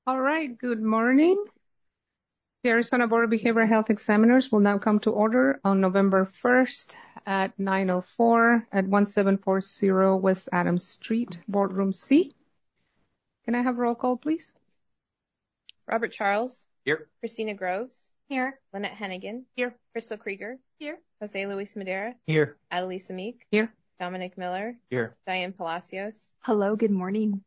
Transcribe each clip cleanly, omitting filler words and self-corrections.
All right, good morning. The Arizona Board of Behavioral Health Examiners will now come to order on November 1st at 9:04 at 1740 West Adams Street, Boardroom C. Can I have roll call, please? Robert Charles. Here. Christina Groves. Here. Lynette Hennigan. Here. Crystal Krieger. Here. Jose Luis Madera. Here. Adelisa Meek. Here. Dominic Miller. Here. Diane Palacios. Hello, good morning.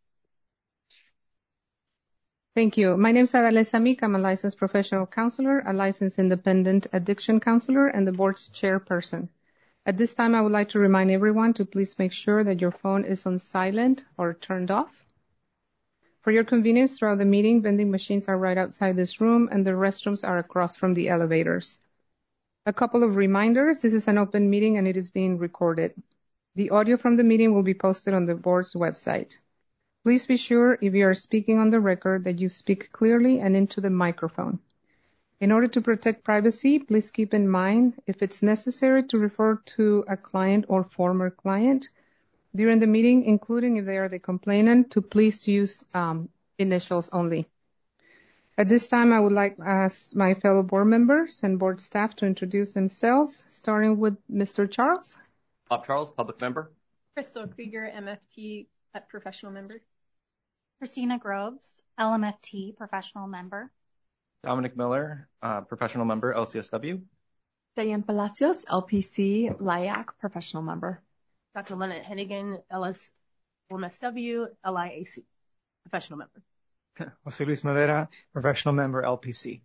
Thank you. My name is Adelisa Meek. I'm a licensed professional counselor, a licensed independent addiction counselor, and the board's chairperson. At this time, I would like to remind everyone to please make sure that your phone is on silent or turned off. For your convenience throughout the meeting, vending machines are right outside this room, and the restrooms are across from the elevators. A couple of reminders. This is an open meeting, and it is being recorded. The audio from the meeting will be posted on the board's website. Please be sure, if you are speaking on the record, that you speak clearly and into the microphone. In order to protect privacy, please keep in mind, if it's necessary to refer to a client or former client during the meeting, including if they are the complainant, to please use initials only. At this time, I would like to ask my fellow board members and board staff to introduce themselves, starting with Mr. Charles. Bob Charles, public member. Crystal Krieger, MFT professional member. Christina Groves, LMFT professional member. Dominic Miller, professional member, LCSW. Diane Palacios, LPC, LIAC professional member. Dr. Lynette Hennigan, LMSW, LIAC professional member. Jose Luis Madera, professional member, LPC.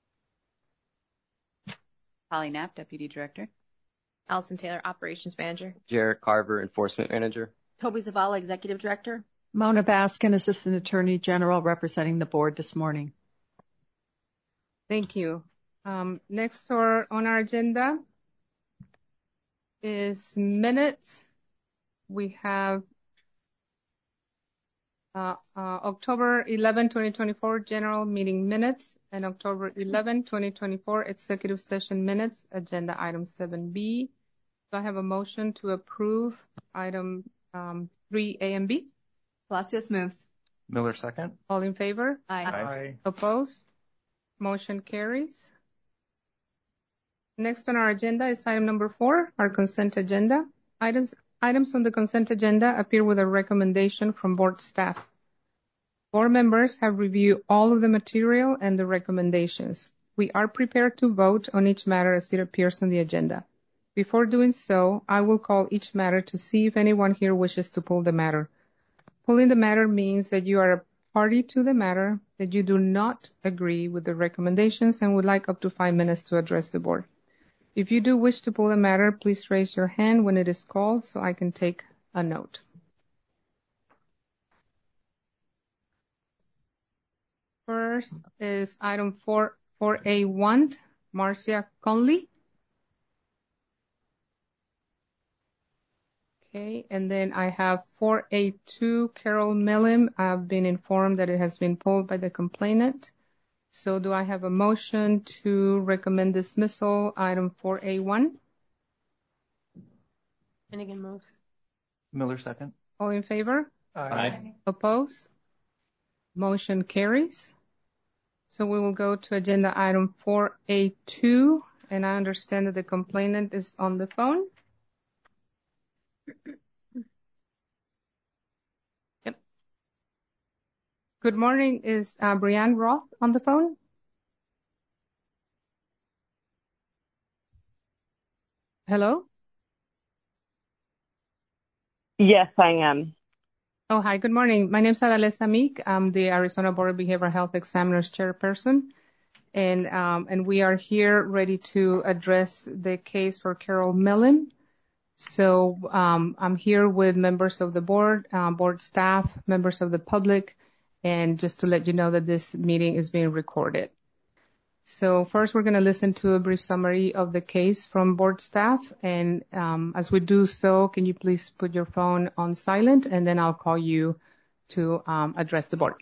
Holly Knapp, Deputy Director. Allison Taylor, Operations Manager. Jared Carver, Enforcement Manager. Toby Zavala, Executive Director. Mona Baskin, Assistant Attorney General, representing the board this morning. Thank you. Next on our agenda is minutes. We have October 11, 2024 general meeting minutes and October 11, 2024 executive session minutes, agenda item 7B. Do I have a motion to approve item 3A and B? Palacios moves. Miller second. All in favor? Aye. Opposed? Motion carries. Next on our agenda is item number 4, our consent agenda. Items on the consent agenda appear with a recommendation from board staff. Board members have reviewed all of the material and the recommendations. We are prepared to vote on each matter as it appears on the agenda. Before doing so, I will call each matter to see if anyone here wishes to pull the matter. Pulling the matter means that you are a party to the matter, that you do not agree with the recommendations, and would like up to 5 minutes to address the board. If you do wish to pull the matter, please raise your hand when it is called so I can take a note. First is item 4A1, Marcia Conley. Okay, and then I have 4A2, Carol Millim. I've been informed that it has been pulled by the complainant. So do I have a motion to recommend dismissal, item 4A1? Hennigan moves. Miller second. All in favor? Aye. Opposed? Motion carries. So we will go to agenda item 4A2, and I understand that the complainant is on the phone. Yep. Good morning. Is Brianne Roth on the phone? Hello? Yes, I am. Oh, hi. Good morning. My name is Adelisa Meek. I'm the Arizona Board of Behavioral Health Examiners chairperson, and we are here ready to address the case for Carol Millim. So I'm here with members of the board, board staff, members of the public, and just to let you know that this meeting is being recorded. So first, we're going to listen to a brief summary of the case from board staff. And as we do so, can you please put your phone on silent, and then I'll call you to address the board.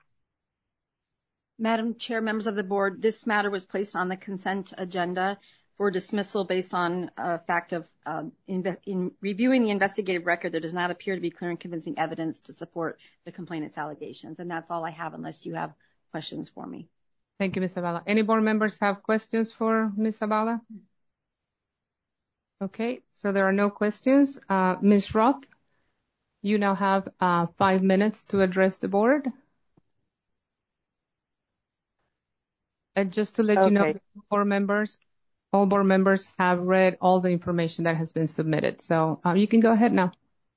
Madam Chair, members of the board, this matter was placed on the consent agenda for dismissal based on a fact of in reviewing the investigative record, there does not appear to be clear and convincing evidence to support the complainant's allegations. And that's all I have, unless you have questions for me. Thank you, Ms. Zavala. Any board members have questions for Ms. Zavala? Okay, so there are no questions. Ms. Roth, you now have 5 minutes to address the board. And just to let you know, all board members have read all the information that has been submitted. So you can go ahead now.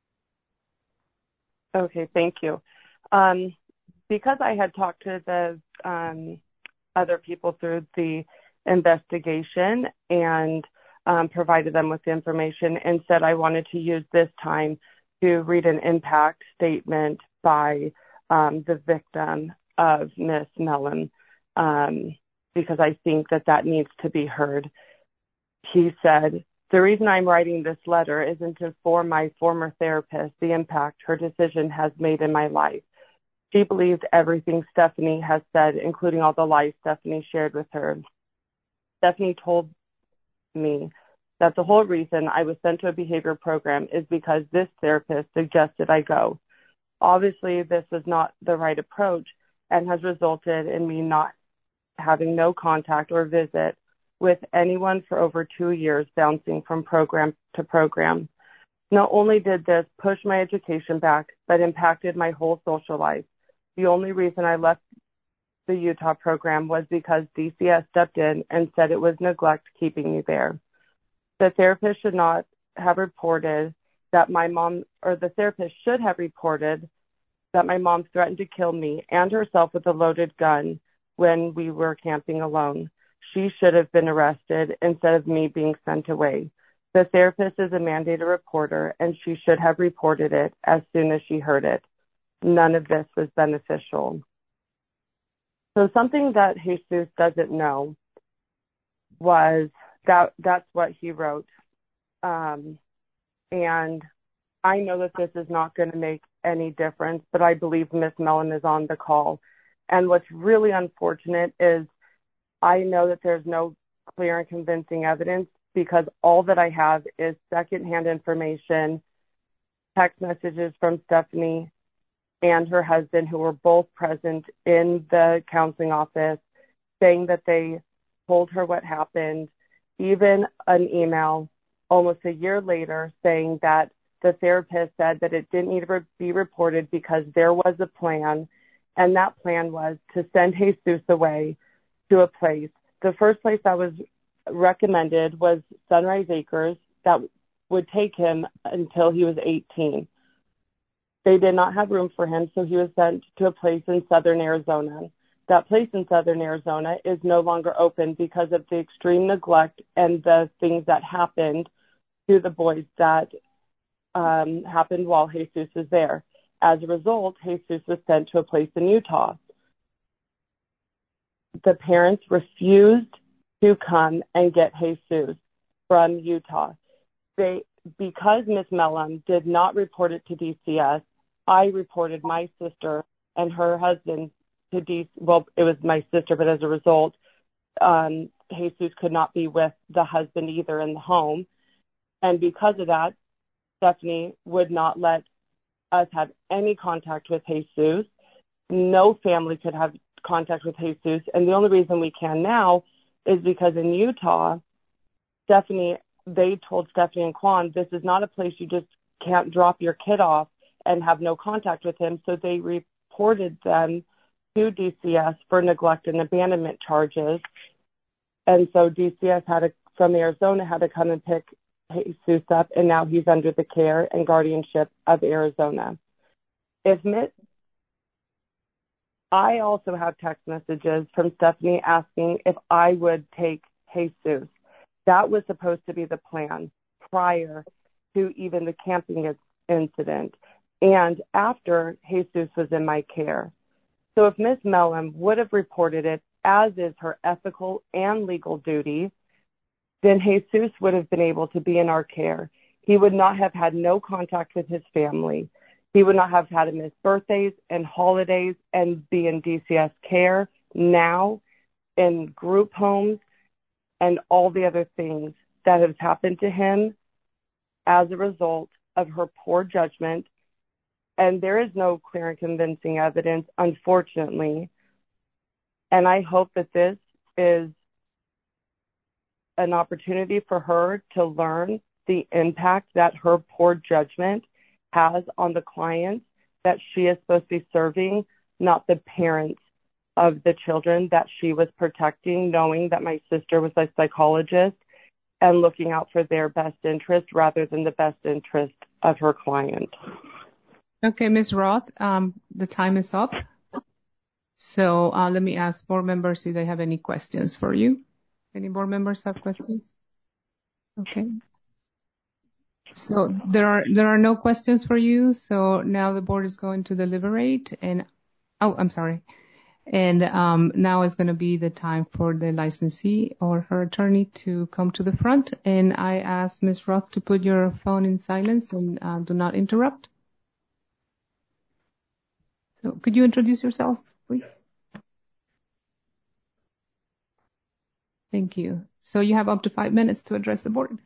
Okay, thank you. Because I had talked to the other people through the investigation and provided them with the information, instead I wanted to use this time to read an impact statement by the victim of Ms. Mellon, because I think that needs to be heard. He said, "The reason I'm writing this letter isn't to inform my former therapist the impact her decision has made in my life. She believed everything Stephanie has said, including all the lies Stephanie shared with her. Stephanie told me that the whole reason I was sent to a behavior program is because this therapist suggested I go. Obviously, this is not the right approach and has resulted in me not having no contact or visit with anyone for over 2 years, bouncing from program to program. Not only did this push my education back, but impacted my whole social life. The only reason I left the Utah program was because DCS stepped in and said it was neglect keeping me there. The therapist should not have reported that my mom, or the therapist should have reported that my mom threatened to kill me and herself with a loaded gun when we were camping alone. She should have been arrested instead of me being sent away. The therapist is a mandated reporter, and she should have reported it as soon as she heard it. None of this was beneficial." So something that Jesus doesn't know was that's what he wrote. And I know that this is not going to make any difference, but I believe Ms. Mellon is on the call. And what's really unfortunate is I know that there's no clear and convincing evidence, because all that I have is secondhand information, text messages from Stephanie and her husband, who were both present in the counseling office, saying that they told her what happened, even an email almost a year later saying that the therapist said that it didn't need to be reported because there was a plan, and that plan was to send Jesus away to a place. The first place that was recommended was Sunrise Acres, that would take him until he was 18. They did not have room for him, so he was sent to a place in southern Arizona. That place in southern Arizona is no longer open because of the extreme neglect and the things that happened to the boys that happened while Jesus was there. As a result, Jesus was sent to a place in Utah. The parents refused to come and get Jesus from Utah. Because Ms. Mellon did not report it to DCS, I reported my sister and her husband to well, it was my sister, but as a result, Jesus could not be with the husband either in the home. And because of that, Stephanie would not let us have any contact with Jesus. No family could have contact with Jesus. And the only reason we can now is because in Utah, they told Stephanie and Quan, this is not a place you just can't drop your kid off and have no contact with him. So they reported them to DCS for neglect and abandonment charges. And so DCS from Arizona had to come and pick Jesus up, and now he's under the care and guardianship of Arizona. I also have text messages from Stephanie asking if I would take Jesus. That was supposed to be the plan prior to even the camping incident and after Jesus was in my care. So if Ms. Mellon would have reported it, as is her ethical and legal duty, then Jesus would have been able to be in our care. He would not have had no contact with his family. He would not have had to miss birthdays and holidays and be in DCS care now in group homes and all the other things that have happened to him as a result of her poor judgment. And there is no clear and convincing evidence, unfortunately. And I hope that this is an opportunity for her to learn the impact that her poor judgment has on the clients that she is supposed to be serving, not the parents of the children that she was protecting, knowing that my sister was a psychologist and looking out for their best interest rather than the best interest of her client. Okay, Ms. Roth, the time is up. So let me ask board members if they have any questions for you. Any board members have questions? Okay. So there are no questions for you. So now the board is going to deliberate and, oh, I'm sorry. And now is going to be the time for the licensee or her attorney to come to the front. And I ask Ms. Roth to put your phone in silence and do not interrupt. So could you introduce yourself, please? Thank you. So you have up to 5 minutes to address the board.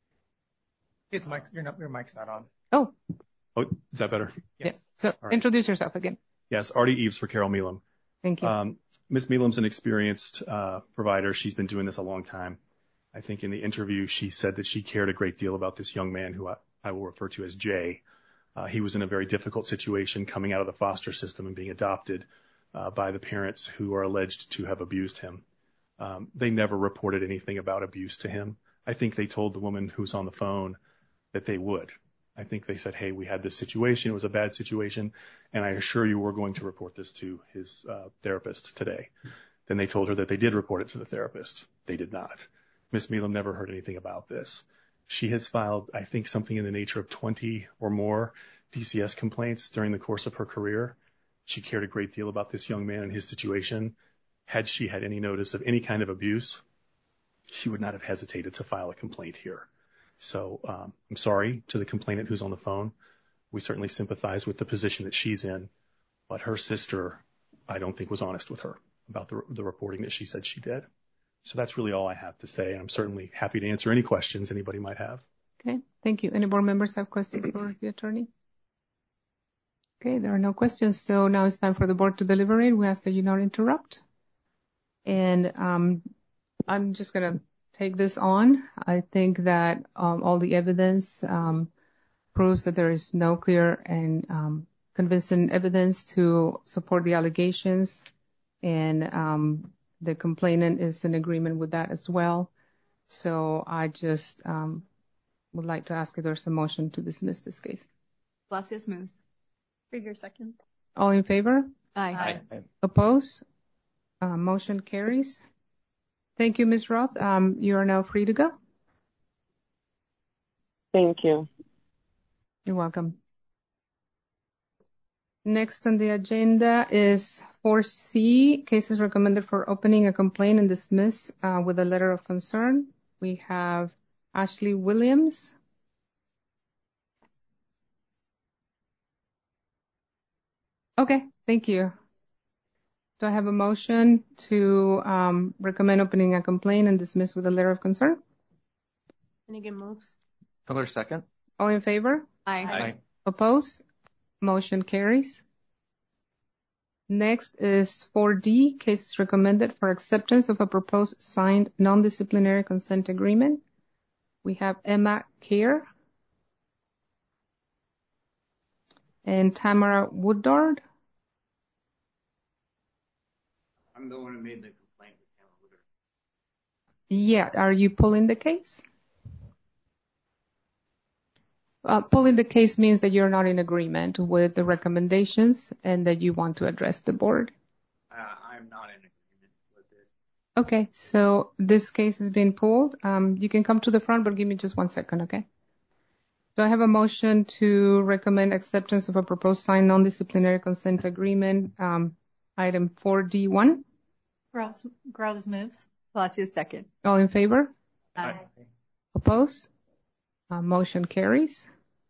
Yes, Mike, your mic's not on. Oh, Is that better? yes. So introduce yourself again. Yes, Artie Eves for Carol Meelam. Thank you. Ms. Meelam's an experienced provider. She's been doing this a long time. I think in the interview, she said that she cared a great deal about this young man who I will refer to as Jay. He was in a very difficult situation coming out of the foster system and being adopted by the parents who are alleged to have abused him. They never reported anything about abuse to him. I think they told the woman who's on the phone that they would. I think they said, hey, we had this situation. It was a bad situation. And I assure you we're going to report this to his therapist today. Then they told her that they did report it to the therapist. They did not. Ms. Meelam never heard anything about this. She has filed, I think, something in the nature of 20 or more DCS complaints during the course of her career. She cared a great deal about this young man and his situation. Had she had any notice of any kind of abuse, she would not have hesitated to file a complaint here. So I'm sorry to the complainant who's on the phone. We certainly sympathize with the position that she's in, but her sister, I don't think, was honest with her about the reporting that she said she did. So that's really all I have to say. And I'm certainly happy to answer any questions anybody might have. Okay, thank you. Any board members have questions for the attorney? Okay, there are no questions. So now it's time for the board to deliberate. We ask that you not interrupt. And I'm just going to take this on. I think that all the evidence proves that there is no clear and convincing evidence to support the allegations, and the complainant is in agreement with that as well. So I just would like to ask if there's a motion to dismiss this case. Palacios moves. Krieger second. All in favor? Aye. Oppose? Motion carries. Thank you, Ms. Roth. You are now free to go. Thank you. You're welcome. Next on the agenda is 4C, cases recommended for opening a complaint and dismiss with a letter of concern. We have Ashley Williams. Okay, thank you. Do I have a motion to recommend opening a complaint and dismiss with a letter of concern? Hennigan moves. Miller second. All in favor? Aye. Oppose? Motion carries. Next is 4D, cases recommended for acceptance of a proposed signed non-disciplinary consent agreement. We have Emma Kerr and Tamara Woodard. I'm the one who made the complaint with Tamara Woodard. Yeah, are you pulling the case? Pulling the case means that you're not in agreement with the recommendations and that you want to address the board. I'm not in agreement with this. Okay, so this case is being pulled. You can come to the front, but give me just 1 second, okay? Do I have a motion to recommend acceptance of a proposed signed non-disciplinary consent agreement, item 4D1? Groves moves. Palacios second. All in favor? Aye. Oppose? Motion carries.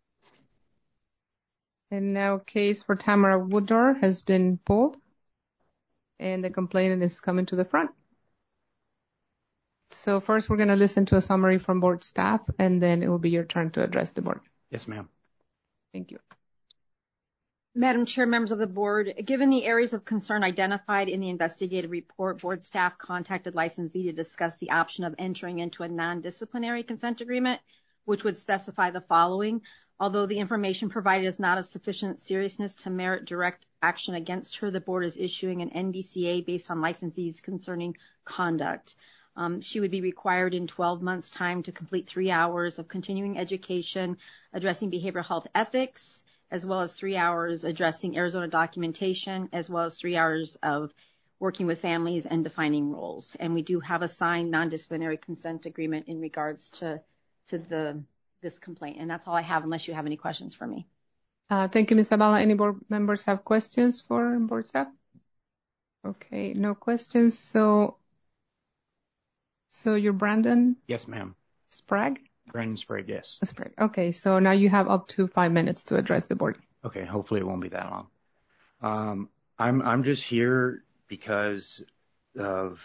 And now case for Tamara Woodard has been pulled, and the complainant is coming to the front. So first, we're going to listen to a summary from board staff, and then it will be your turn to address the board. Yes, ma'am. Thank you. Madam Chair, members of the board, given the areas of concern identified in the investigative report, board staff contacted licensee to discuss the option of entering into a non-disciplinary consent agreement, which would specify the following. Although the information provided is not of sufficient seriousness to merit direct action against her, the board is issuing an NDCA based on licensees concerning conduct. She would be required in 12 months' time to complete 3 hours of continuing education addressing behavioral health ethics, as well as 3 hours addressing Arizona documentation, as well as 3 hours of working with families and defining roles. And we do have a signed non-disciplinary consent agreement in regards to this complaint. And that's all I have, unless you have any questions for me. Thank you, Ms. Zavala. Any board members have questions for board staff? Okay, no questions. So you're Brandon Yes, ma'am. Sprague? Brandon Sprague, yes. Sprague. Okay, so now you have up to 5 minutes to address the board. Okay, hopefully it won't be that long. I'm just here because of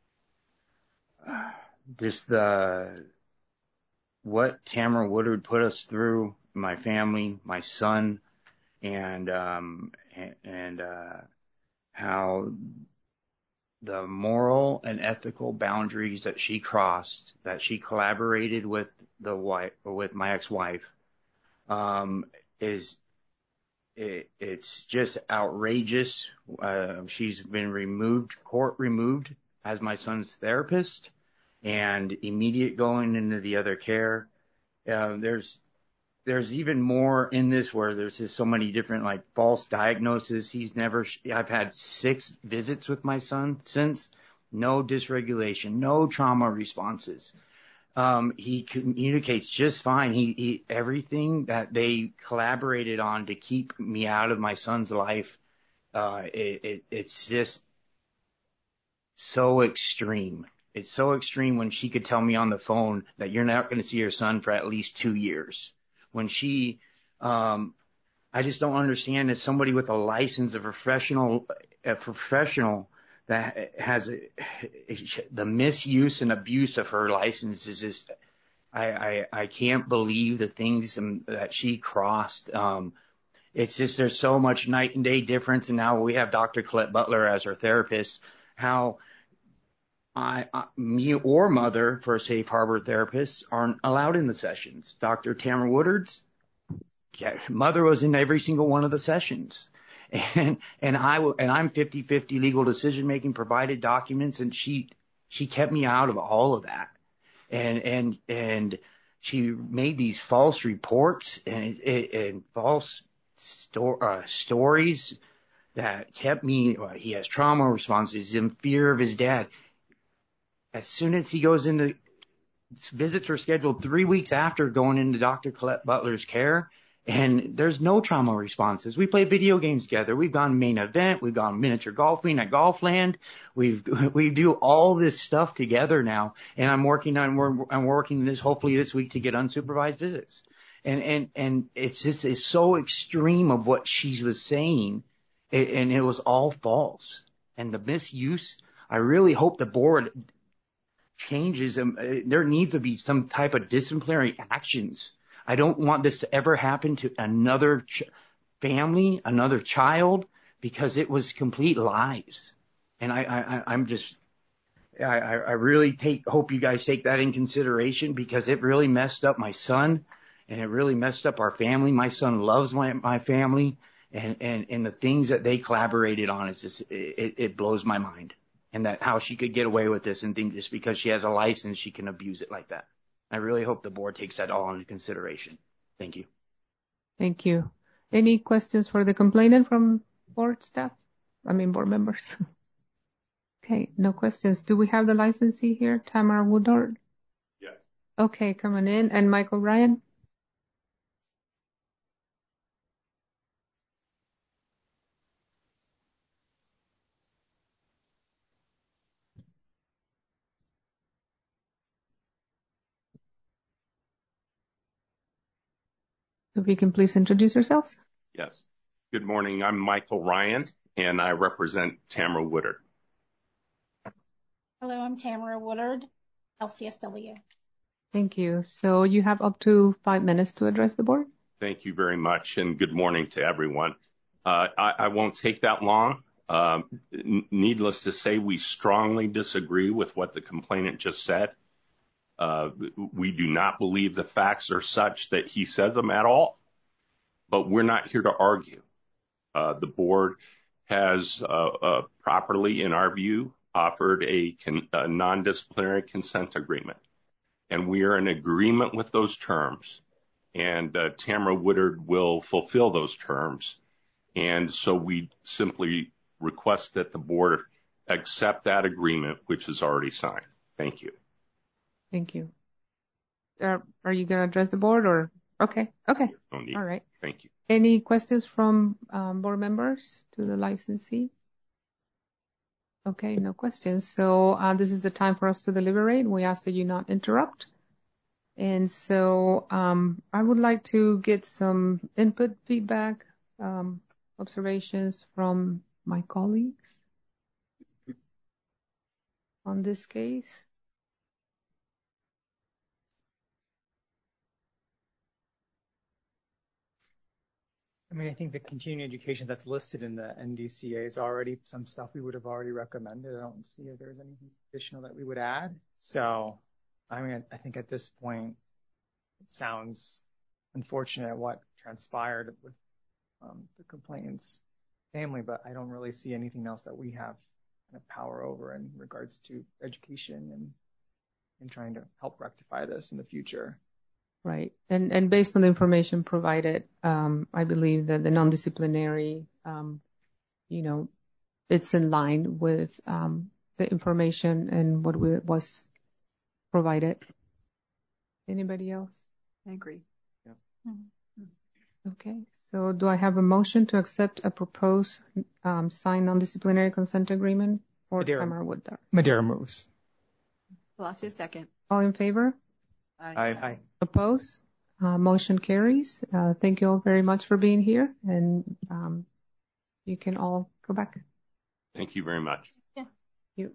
just what Tamara Woodard put us through, my family, my son, and how the moral and ethical boundaries that she crossed, that she collaborated with my ex-wife, it's just outrageous. She's been court removed as my son's therapist, and immediate going into the other care. There's even more in this where there's just so many different like false diagnoses. I've had 6 visits with my son since. No dysregulation, no trauma responses. He communicates just fine. Everything that they collaborated on to keep me out of my son's life, it's just so extreme. It's so extreme when she could tell me on the phone that you're not going to see your son for at least 2 years. When I just don't understand, as somebody with a license, a professional that has the misuse and abuse of her license is just, I can't believe the things that she crossed. It's just, there's so much night and day difference. And now we have Dr. Colette Butler as our therapist. How me or mother for Safe Harbor therapists aren't allowed in the sessions. Dr. Tamara Woodard's mother was in every single one of the sessions. And I'm 50-50 legal decision making, provided documents, and she kept me out of all of that. And she made these false reports and false stories that kept me. He has trauma responses. He's in fear of his dad. As soon as he goes into visits are scheduled 3 weeks after going into Dr. Colette Butler's care, and there's no trauma responses. We play video games together. We've gone main event. We've gone miniature golfing at Golfland. We do all this stuff together now, and I'm working this hopefully this week to get unsupervised visits. And it's so extreme of what she was saying, and it was all false. And the misuse, I really hope the board changes. There needs to be some type of disciplinary actions. I don't want this to ever happen to another family, another child, because it was complete lies. And I really hope you guys take that in consideration, because it really messed up my son, and it really messed up our family. My son loves my family, and the things that they collaborated on, is just, it blows my mind. And that how she could get away with this and think just because she has a license, she can abuse it like that. I really hope the board takes that all into consideration. Thank you. Thank you. Any questions for the complainant from board members? Okay, no questions. Do we have the licensee here, Tamara Woodard? Yes. Okay, coming in. And Michael Ryan? If you can please introduce yourselves. Yes. Good morning. I'm Michael Ryan, and I represent Tamara Woodard. Hello, I'm Tamara Woodard. LCSW. Thank you. So you have up to 5 minutes to address the board. Thank you very much, and good morning to everyone. I won't take that long. Needless to say, we strongly disagree with what the complainant just said. We do not believe the facts are such that he said them at all, but we're not here to argue. The board has properly, in our view, offered a non-disciplinary consent agreement, and we are in agreement with those terms, and Tamara Woodard will fulfill those terms, and so we simply request that the board accept that agreement, which is already signed. Thank you. Thank you. Are you going to address the board or? Okay. Okay. No need. All right. Thank you. Any questions from board members to the licensee? Okay, no questions. So this is the time for us to deliberate. We ask that you not interrupt. And so I would like to get some input, feedback, observations from my colleagues on this case. I mean, I think the continuing education that's listed in the NDCA is already some stuff we would have already recommended. I don't see if there's anything additional that we would add. So, I mean, I think at this point, it sounds unfortunate what transpired with the complainant's family, but I don't really see anything else that we have kind of power over in regards to education and trying to help rectify this in the future. Right. And based on the information provided, I believe that the non-disciplinary, it's in line with the information and what was provided. Anybody else? I agree. Yeah. Okay. So do I have a motion to accept a proposed signed non-disciplinary consent agreement for Tamara Woodard? Madera moves. Palacios, second. All in favor? Aye. Oppose? Motion carries. Thank you all very much for being here, and you can all go back. Thank you very much. Yeah. You.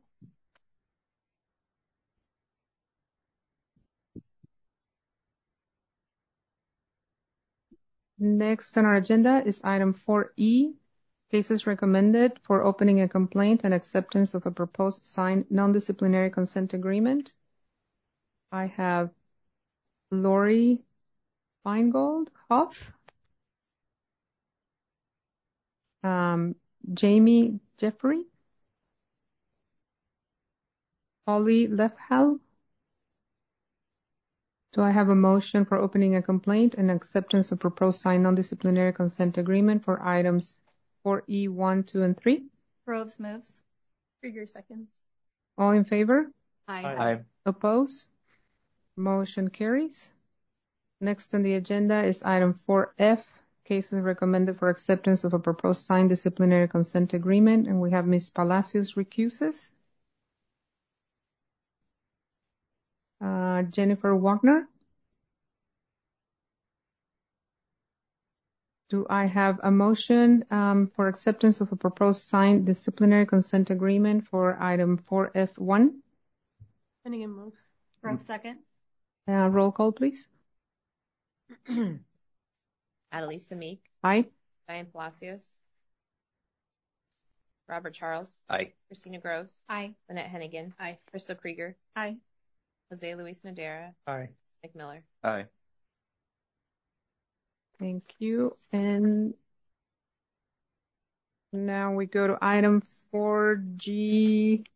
Next on our agenda is item 4E, cases recommended for opening a complaint and acceptance of a proposed signed non-disciplinary consent agreement. I have Lori Feingold Hoff, Jamie Jeffrey, Holly Lefhal. Do I have a motion for opening a complaint and acceptance of proposed signed non-disciplinary consent agreement for items 4E, 1, 2, and 3? Groves moves. Krieger seconds. All in favor? Aye. Oppose? Motion carries. Next on the agenda is item 4F, cases recommended for acceptance of a proposed signed disciplinary consent agreement, and we have Ms. Palacios recuses. Jennifer Wagner. Do I have a motion for acceptance of a proposed signed disciplinary consent agreement for item 4F1? Finnegan moves. Groves seconds. Roll call, please. Adelisa Meek. Aye. Diane Palacios. Robert Charles. Aye. Christina Groves. Aye. Lynette Hennigan. Aye. Crystal Krieger. Aye. Jose Luis Madera. Aye. Nick Miller. Aye. Thank you. And now we go to item 4G1.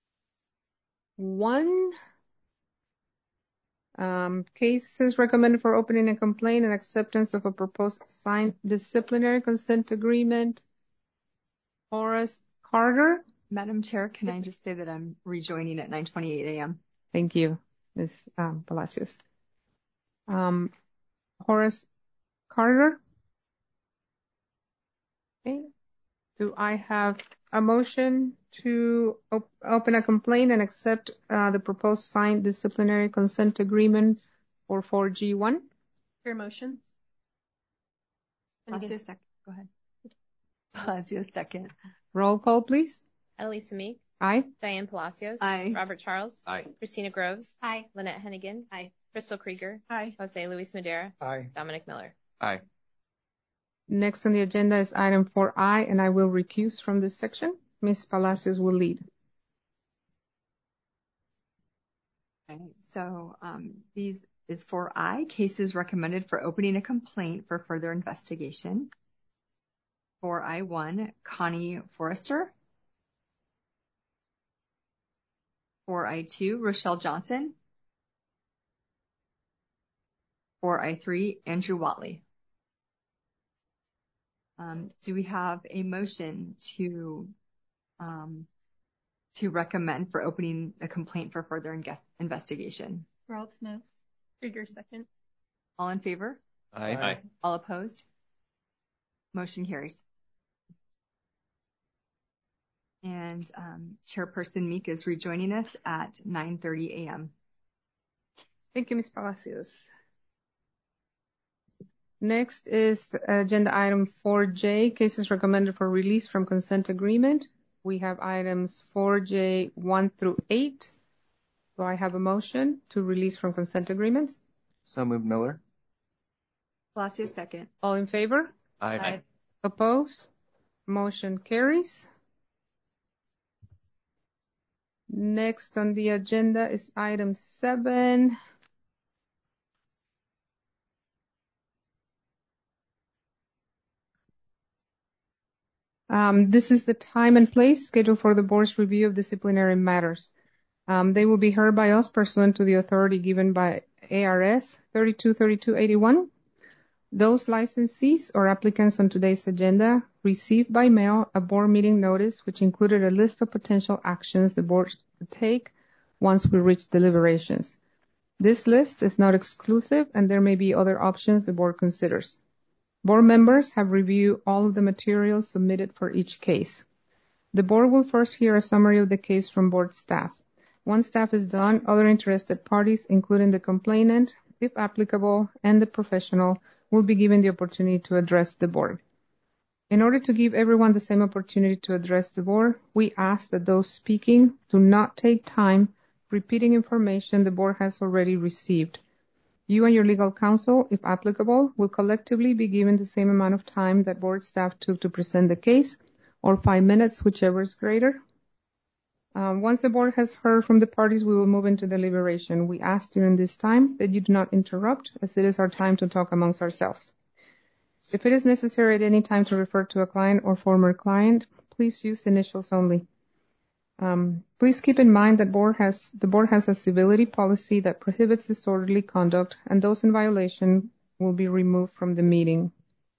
Cases recommended for opening a complaint and acceptance of a proposed signed disciplinary consent agreement. Horace Carter. Madam Chair, can I just say that I'm rejoining at 9:28 a.m. Thank you, Ms. Palacios. Horace Carter. Okay. Do I have a motion to open a complaint and accept the proposed signed disciplinary consent agreement for 4G1? Fair motions. Palacios, second. Go ahead. Palacios, second. Roll call, please. Adelisa Meek. Aye. Diane Palacios. Aye. Robert Charles. Aye. Christina Groves. Aye. Lynette Hennigan. Aye. Crystal Krieger. Aye. Jose Luis Madera. Aye. Dominic Miller. Aye. Next on the agenda is item 4I, and I will recuse from this section. Ms. Palacios will lead. Okay, so these is 4I, cases recommended for opening a complaint for further investigation. 4I1, Connie Forrester. 4I2, Rochelle Johnson. 4I3, Andrew Watley. Do we have a motion to recommend for opening a complaint for further investigation? Groves moves. Krieger second. All in favor? Aye. Aye. All opposed? Motion carries. And Chairperson Meek is rejoining us at 9:30 a.m. Thank you, Ms. Palacios. Next is agenda item 4J, cases recommended for release from consent agreement. We have items 4J 1 through 8. Do I have a motion to release from consent agreements? So moved, Miller. Palacios second. All in favor? Aye. Oppose? Motion carries. Next on the agenda is item 7. This is the time and place scheduled for the board's review of disciplinary matters. They will be heard by us pursuant to the authority given by ARS 323281. Those licensees or applicants on today's agenda received by mail a board meeting notice which included a list of potential actions the board would take once we reach deliberations. This list is not exclusive and there may be other options the board considers. Board members have reviewed all of the materials submitted for each case. The board will first hear a summary of the case from board staff. Once staff is done, other interested parties, including the complainant, if applicable, and the professional, will be given the opportunity to address the board. In order to give everyone the same opportunity to address the board, we ask that those speaking do not take time repeating information the board has already received. You and your legal counsel, if applicable, will collectively be given the same amount of time that board staff took to present the case, or 5 minutes, whichever is greater. Once the board has heard from the parties, we will move into deliberation. We ask during this time that you do not interrupt, as it is our time to talk amongst ourselves. If it is necessary at any time to refer to a client or former client, please use initials only. Please keep in mind that the board has a civility policy that prohibits disorderly conduct, and those in violation will be removed from the meeting.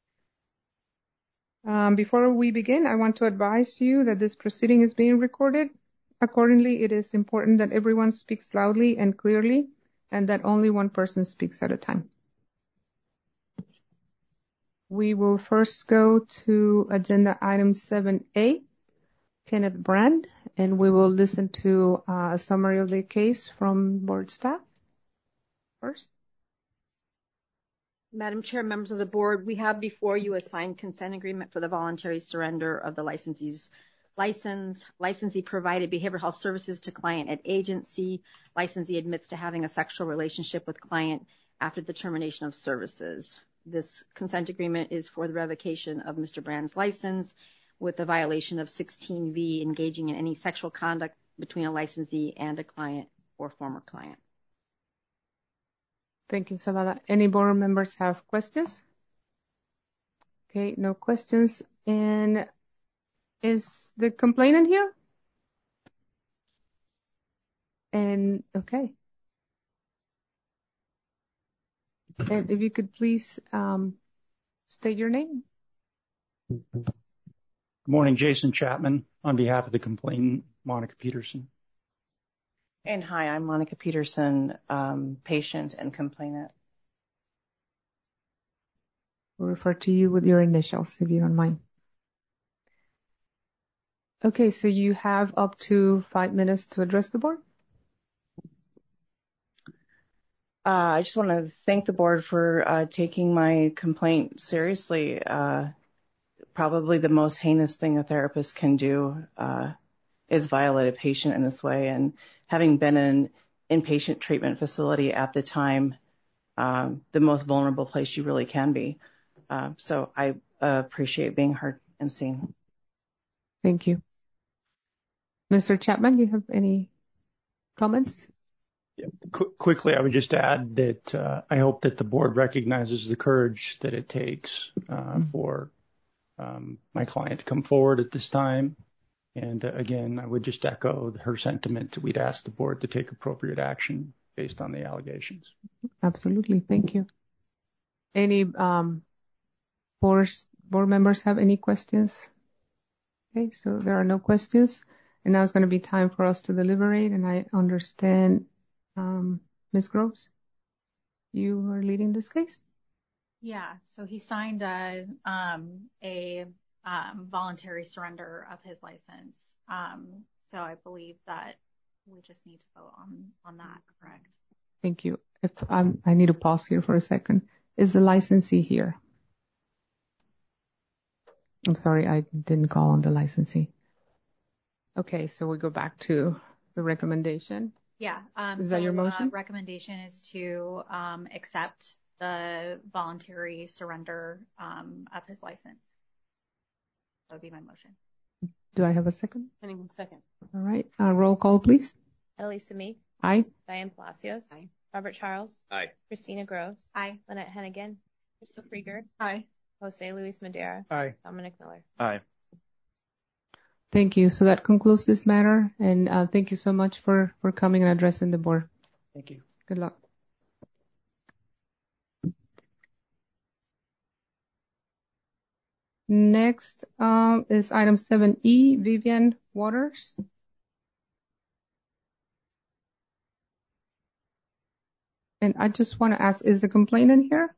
Before we begin, I want to advise you that this proceeding is being recorded. Accordingly, it is important that everyone speaks loudly and clearly, and that only one person speaks at a time. We will first go to agenda item 7A, Kenneth Brand, and we will listen to a summary of the case from board staff first. Madam Chair, members of the board, we have before you a signed consent agreement for the voluntary surrender of the licensee's license. Licensee provided behavioral health services to client at agency. Licensee admits to having a sexual relationship with client after the termination of services. This consent agreement is for the revocation of Mr. Brand's license with the violation of 16V, engaging in any sexual conduct between a licensee and a client or former client. Thank you, Zavala. Any board members have questions? Okay, no questions. And is the complainant here? And okay. And if you could please state your name. Good morning, Jason Chapman, on behalf of the complainant, Monica Peterson. And hi, I'm Monica Peterson, patient and complainant. We'll refer to you with your initials, if you don't mind. Okay, so you have up to 5 minutes to address the board. I just want to thank the board for taking my complaint seriously. Probably the most heinous thing a therapist can do is violate a patient in this way. And having been in an inpatient treatment facility at the time, the most vulnerable place you really can be. So I appreciate being heard and seen. Thank you. Mr. Chapman, do you have any comments? Yeah. Quickly, I would just add that I hope that the board recognizes the courage that it takes for my client to come forward at this time. And again, I would just echo her sentiment. We'd ask the board to take appropriate action based on the allegations. Absolutely. Thank you. Any board members have any questions? Okay, so there are no questions. And now it's going to be time for us to deliberate. And I understand, Ms. Groves, you are leading this case? Yeah, so he signed a voluntary surrender of his license. So I believe that we just need to vote on that, correct? Thank you. If I need to pause here for a second. Is the licensee here? I'm sorry, I didn't call on the licensee. Okay, so we go back to the recommendation. Yeah. Is that your motion? Recommendation is to accept the voluntary surrender of his license. That would be my motion. Do I have a second? Anyone second? All right. Roll call, please. Annalisa Meek. Aye. Diane Palacios. Aye. Robert Charles. Aye. Christina Groves. Aye. Lynette Hennigan. Crystal Krieger. Aye. Jose Luis Madera. Aye. Dominic Miller. Aye. Thank you. So that concludes this matter. And thank you so much for coming and addressing the board. Thank you. Good luck. Next is item 7E, Vivian Waters. And I just want to ask, is the complainant here?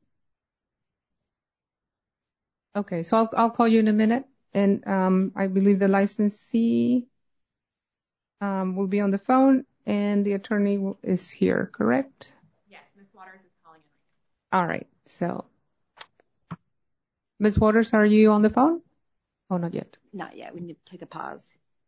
Okay, so I'll call you in a minute. And I believe the licensee will be on the phone and the attorney is here, correct? Yes, Ms. Waters is calling in. All right, so Ms. Waters, are you on the phone? Oh, not yet. Not yet. We need to take a pause.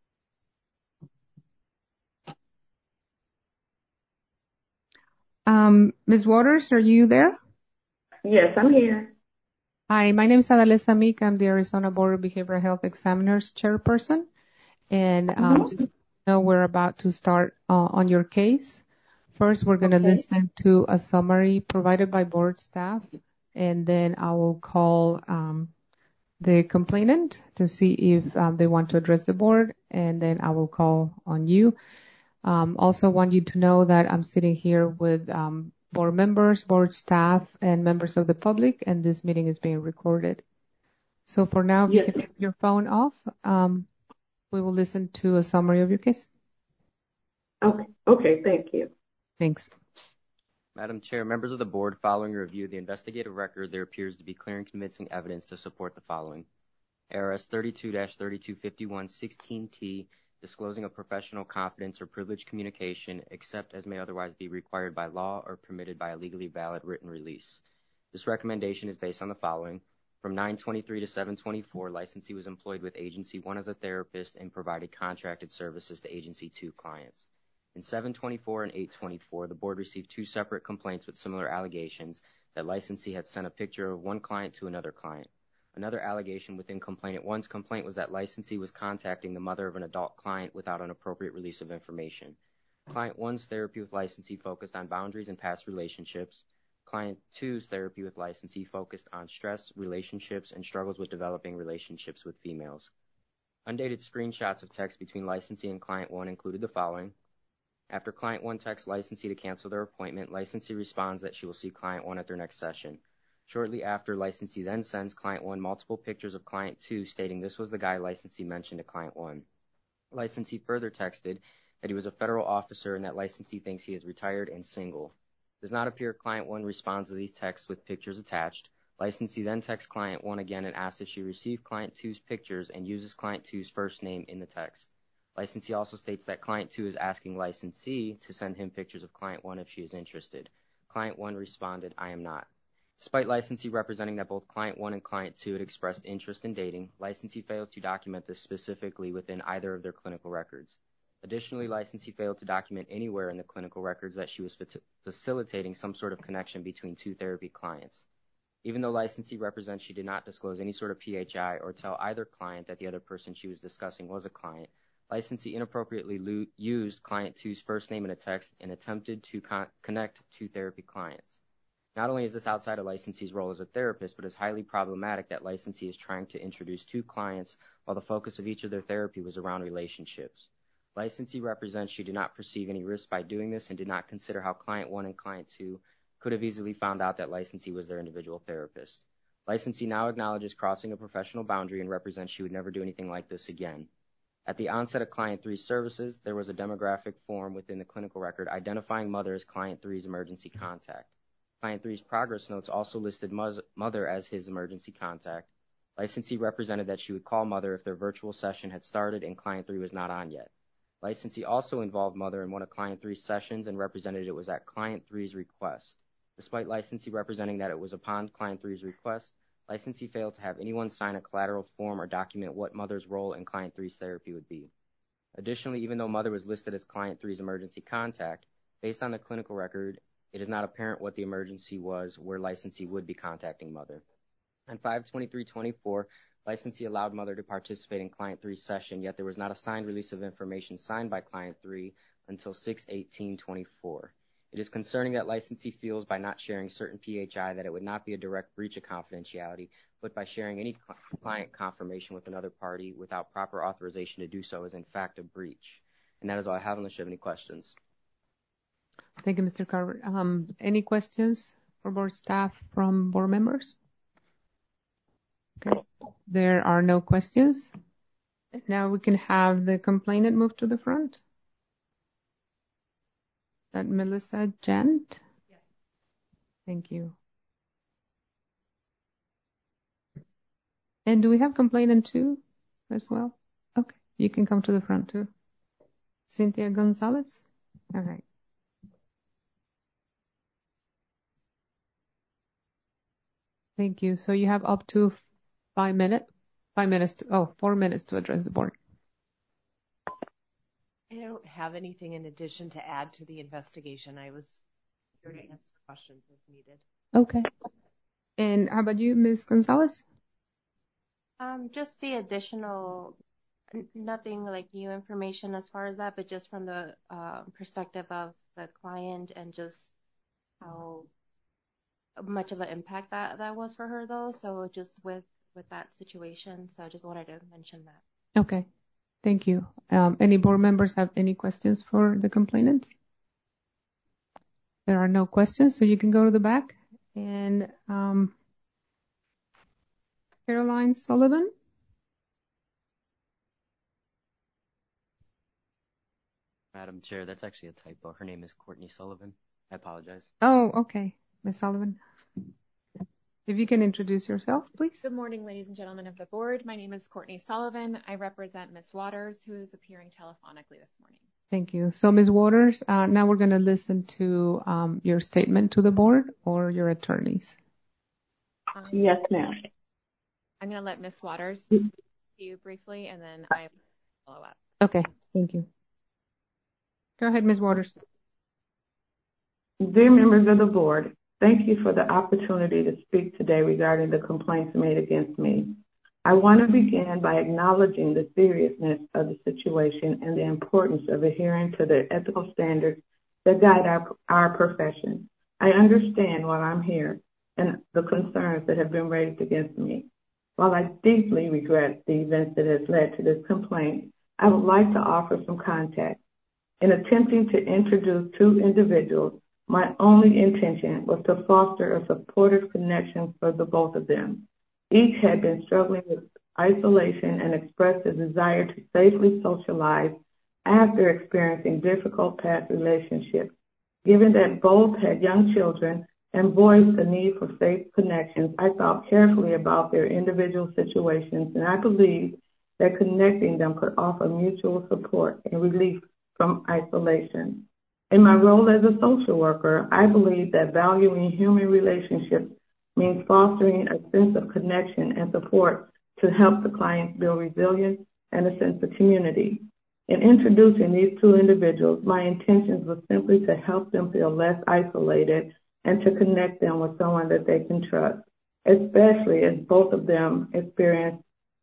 Ms. Waters, are you there? Yes, I'm here. Hi, my name is Adalesa Meek. I'm the Arizona Board of Behavioral Health Examiners chairperson. And just know we're about to start on your case. First, we're going to listen to a summary provided by board staff, and then I will call the complainant to see if they want to address the board, and then I will call on you. Also want you to know that I'm sitting here with board members, board staff, and members of the public, and this meeting is being recorded. So for now, if you can turn your phone off, we will listen to a summary of your case. Okay, thank you. Thanks. Madam Chair, members of the board, following a review of the investigative record, there appears to be clear and convincing evidence to support the following. ARS 32-3251-16T, disclosing a professional confidence or privileged communication, except as may otherwise be required by law or permitted by a legally valid written release. This recommendation is based on the following. From 9/23 to 7/24, licensee was employed with Agency 1 as a therapist and provided contracted services to Agency 2 clients. In 7/24 and 8/24, the board received two separate complaints with similar allegations that licensee had sent a picture of one client to another client. Another allegation within complainant 1's complaint was that licensee was contacting the mother of an adult client without an appropriate release of information. Client 1's therapy with licensee focused on boundaries and past relationships. Client 2's therapy with licensee focused on stress, relationships, and struggles with developing relationships with females. Undated screenshots of text between licensee and client 1 included the following. After client 1 texts licensee to cancel their appointment, licensee responds that she will see client 1 at their next session. Shortly after, licensee then sends client 1 multiple pictures of client 2 stating this was the guy licensee mentioned to client 1. Licensee further texted that he was a federal officer and that licensee thinks he is retired and single. Does not appear client 1 responds to these texts with pictures attached. Licensee then texts client 1 again and asks if she received client 2's pictures and uses client 2's first name in the text. Licensee also states that client 2 is asking licensee to send him pictures of client 1 if she is interested. Client 1 responded, I am not. Despite licensee representing that both Client 1 and Client 2 had expressed interest in dating, licensee fails to document this specifically within either of their clinical records. Additionally, licensee failed to document anywhere in the clinical records that she was facilitating some sort of connection between two therapy clients. Even though licensee represents she did not disclose any sort of PHI or tell either client that the other person she was discussing was a client, licensee inappropriately used Client 2's first name in a text and attempted to connect two therapy clients. Not only is this outside a licensee's role as a therapist, but it's highly problematic that licensee is trying to introduce two clients while the focus of each of their therapy was around relationships. Licensee represents she did not perceive any risk by doing this and did not consider how Client 1 and Client 2 could have easily found out that licensee was their individual therapist. Licensee now acknowledges crossing a professional boundary and represents she would never do anything like this again. At the onset of Client 3's services, there was a demographic form within the clinical record identifying mother as Client 3's emergency contact. Client 3's progress notes also listed mother as his emergency contact. Licensee represented that she would call mother if their virtual session had started and Client 3 was not on yet. Licensee also involved mother in one of Client 3's sessions and represented it was at Client 3's request. Despite licensee representing that it was upon Client 3's request, licensee failed to have anyone sign a collateral form or document what mother's role in Client 3's therapy would be. Additionally, even though mother was listed as Client 3's emergency contact, based on the clinical record, it is not apparent what the emergency was where licensee would be contacting mother. On 5/23/24, licensee allowed mother to participate in Client 3's session, yet there was not a signed release of information signed by Client 3 until 6/18/24. It is concerning that licensee feels by not sharing certain PHI that it would not be a direct breach of confidentiality, but by sharing any client confirmation with another party without proper authorization to do so is in fact a breach. And that is all I have unless you have any questions. Thank you, Mr. Carver. Any questions for board staff from board members? Okay. There are no questions. Now we can have the complainant move to the front. That Melissa Gent? Yes. Thank you. And do we have complainant too as well? Okay, you can come to the front too. Cynthia Gonzalez? All right. Thank you. So you have up to 4 minutes to address the board. I don't have anything in addition to add to the investigation. I was here to answer questions as needed. Okay. And how about you, Ms. Gonzalez? Just the additional, nothing like new information as far as that, but just from the perspective of the client and just how much of an impact that was for her though. So just with that situation. So I just wanted to mention that. Okay. Thank you. Any board members have any questions for the complainants? There are no questions, so you can go to the back. And Caroline Sullivan? Madam Chair, that's actually a typo. Her name is Courtney Sullivan. I apologize. Oh, okay. Ms. Sullivan. If you can introduce yourself, please. Good morning, ladies and gentlemen of the board. My name is Courtney Sullivan. I represent Ms. Waters, who is appearing telephonically this morning. Thank you. So, Ms. Waters, now we're going to listen to your statement to the board or your attorneys. Yes, ma'am. I'm going to let Ms. Waters speak to you briefly, and then I will follow up. Okay. Thank you. Go ahead, Ms. Waters. Dear members of the board, thank you for the opportunity to speak today regarding the complaints made against me. I want to begin by acknowledging the seriousness of the situation and the importance of adhering to the ethical standards that guide our profession. I understand why I'm here and the concerns that have been raised against me. While I deeply regret the events that has led to this complaint, I would like to offer some context. In attempting to introduce two individuals, my only intention was to foster a supportive connection for the both of them. Each had been struggling with isolation and expressed a desire to safely socialize after experiencing difficult past relationships. Given that both had young children and voiced the need for safe connections, I thought carefully about their individual situations, and I believed that connecting them could offer mutual support and relief from isolation. In my role as a social worker, I believe that valuing human relationships means fostering a sense of connection and support to help the clients build resilience and a sense of community. In introducing these two individuals, my intentions were simply to help them feel less isolated and to connect them with someone that they can trust, especially as both of them experience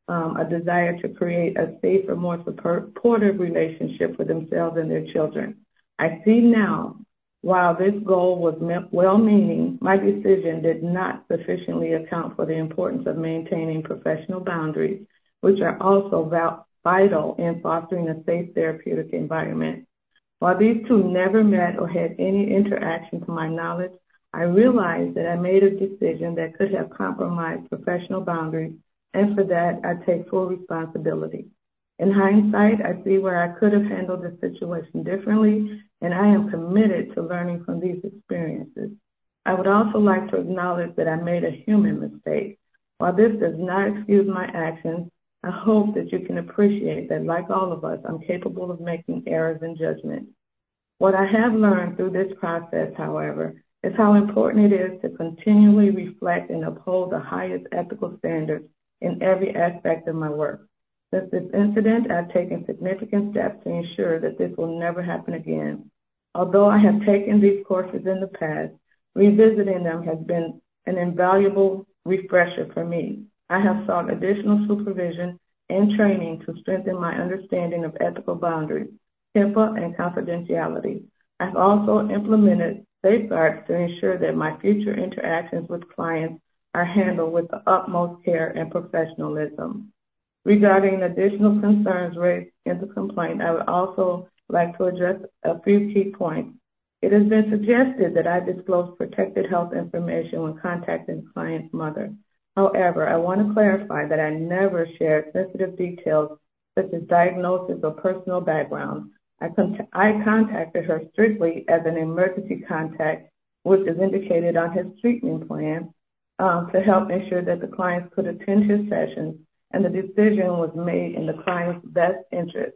a desire to create a safer, more supportive relationship for themselves and their children. I see now, while this goal was well-meaning, my decision did not sufficiently account for the importance of maintaining professional boundaries, which are also vital in fostering a safe therapeutic environment. While these two never met or had any interaction to my knowledge, I realized that I made a decision that could have compromised professional boundaries, and for that, I take full responsibility. In hindsight, I see where I could have handled the situation differently, and I am committed to learning from these experiences. I would also like to acknowledge that I made a human mistake. While this does not excuse my actions, I hope that you can appreciate that, like all of us, I'm capable of making errors in judgment. What I have learned through this process, however, is how important it is to continually reflect and uphold the highest ethical standards in every aspect of my work. Since this incident, I've taken significant steps to ensure that this will never happen again. Although I have taken these courses in the past, revisiting them has been an invaluable refresher for me. I have sought additional supervision and training to strengthen my understanding of ethical boundaries, HIPAA, and confidentiality. I've also implemented safeguards to ensure that my future interactions with clients are handled with the utmost care and professionalism. Regarding additional concerns raised in the complaint, I would also like to address a few key points. It has been suggested that I disclose protected health information when contacting the client's mother. However, I want to clarify that I never shared sensitive details such as diagnosis or personal background. I contacted her strictly as an emergency contact, which is indicated on his treatment plan, to help ensure that the clients could attend his sessions, and the decision was made in the client's best interest.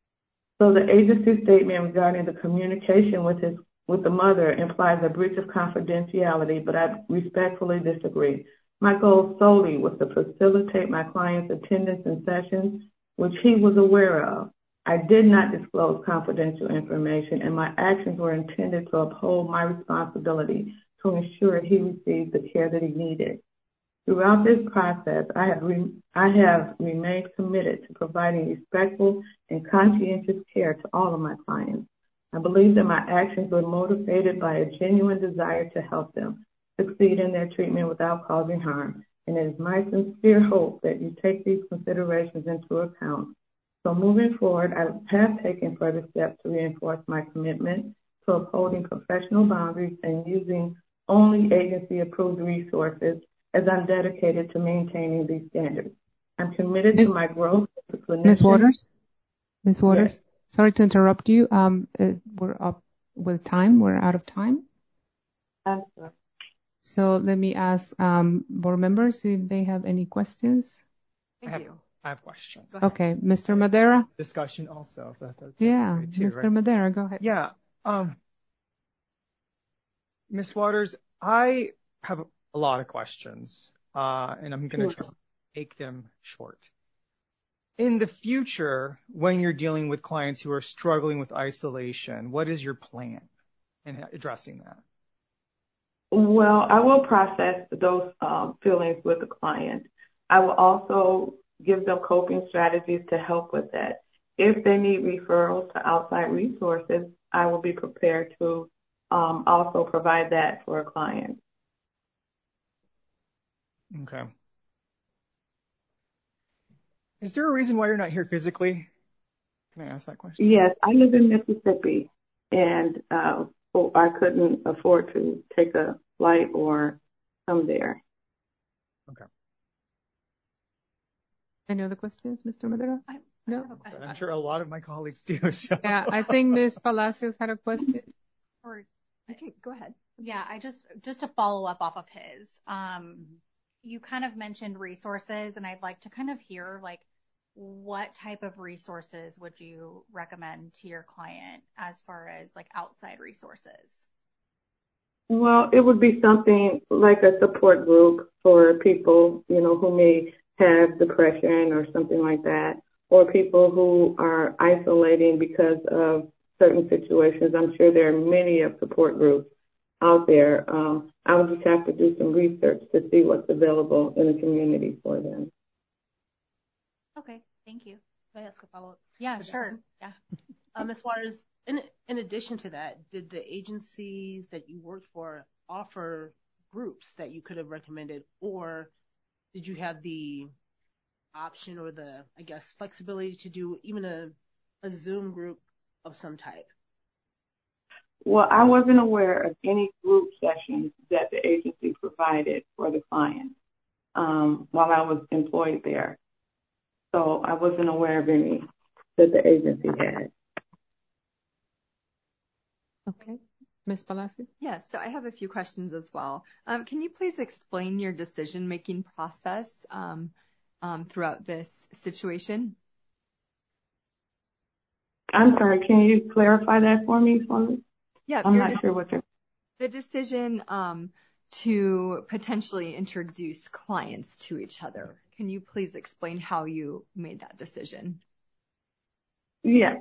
So the agency statement regarding the communication with the mother implies a breach of confidentiality, but I respectfully disagree. My goal solely was to facilitate my client's attendance in sessions, which he was aware of. I did not disclose confidential information, and my actions were intended to uphold my responsibility to ensure he received the care that he needed. Throughout this process, I have remained committed to providing respectful and conscientious care to all of my clients. I believe that my actions were motivated by a genuine desire to help them succeed in their treatment without causing harm, and it is my sincere hope that you take these considerations into account. So moving forward, I have taken further steps to reinforce my commitment to upholding professional boundaries and using only agency-approved resources, as I'm dedicated to maintaining these standards. I'm committed to my growth as a clinician. Ms. Waters? Ms. Waters? Yes. Sorry to interrupt you. We're up with time. We're out of time. I'm sorry. So let me ask board members if they have any questions. Thank you. I have a question. Okay, Mr. Madera? Discussion also. That's yeah, great too, Mr. right? Madera, go ahead. Yeah. Ms. Waters, I have a lot of questions, and I'm going to try to make them short. In the future, when you're dealing with clients who are struggling with isolation, what is your plan in addressing that? Well, I will process those feelings with the client. I will also give them coping strategies to help with that. If they need referrals to outside resources, I will be prepared to also provide that for a client. Okay. Is there a reason why you're not here physically? Can I ask that question? Yes, I live in Mississippi, and I couldn't afford to take a flight or come there. Okay. Any other questions, Mr. Madera? No? I'm sure a lot of my colleagues do. So. Yeah, I think Ms. Palacios had a question. Or okay, go ahead. Yeah, I just to follow up off of his. You kind of mentioned resources, and I'd like to kind of hear like what type of resources would you recommend to your client as far as like outside resources? Well, it would be something like a support group for people, who may have depression or something like that, or people who are isolating because of certain situations. I'm sure there are many of support groups out there. I would just have to do some research to see what's available in the community for them. Okay, thank you. Can I ask a follow-up? Yeah, sure. Yeah. Ms. Waters, in addition to that, did the agencies that you worked for offer groups that you could have recommended, or did you have the option or the, flexibility to do even a Zoom group of some type? Well, I wasn't aware of any group sessions that the agency provided for the client while I was employed there. So I wasn't aware of any that the agency had. Okay. Ms. Palacios? Yes, so I have a few questions as well. Can you please explain your decision-making process throughout this situation? I'm sorry, can you clarify that for me, Swanee? Yeah, I'm not sure what you're... The decision to potentially introduce clients to each other. Can you please explain how you made that decision? Yes.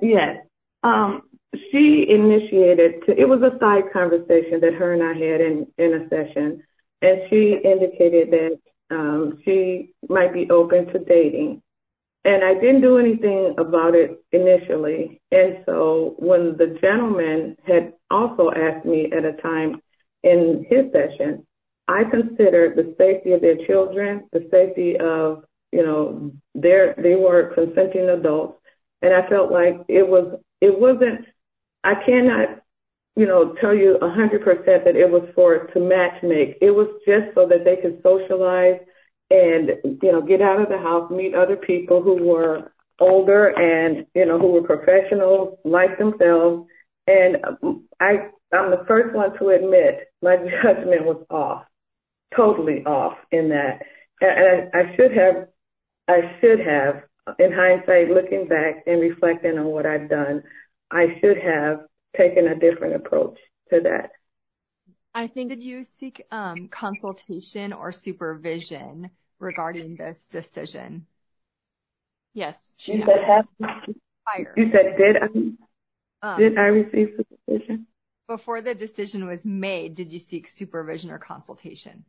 She initiated, it was a side conversation that her and I had in a session, and she indicated that she might be open to dating. And I didn't do anything about it initially. And so when the gentleman had also asked me at a time in his session, I considered the safety of their children, the safety of, they were consenting adults. And I felt like it wasn't, I cannot, tell you 100% that it was to match make. It was just so that they could socialize and, get out of the house, meet other people who were older and, who were professionals like themselves. And I'm the first one to admit my judgment was off, totally off in that. And I should have, in hindsight, looking back and reflecting on what I've done, I should have taken a different approach to that. Did you seek consultation or supervision regarding this decision? Yes. You said did I receive supervision? Before the decision was made, did you seek supervision or consultation?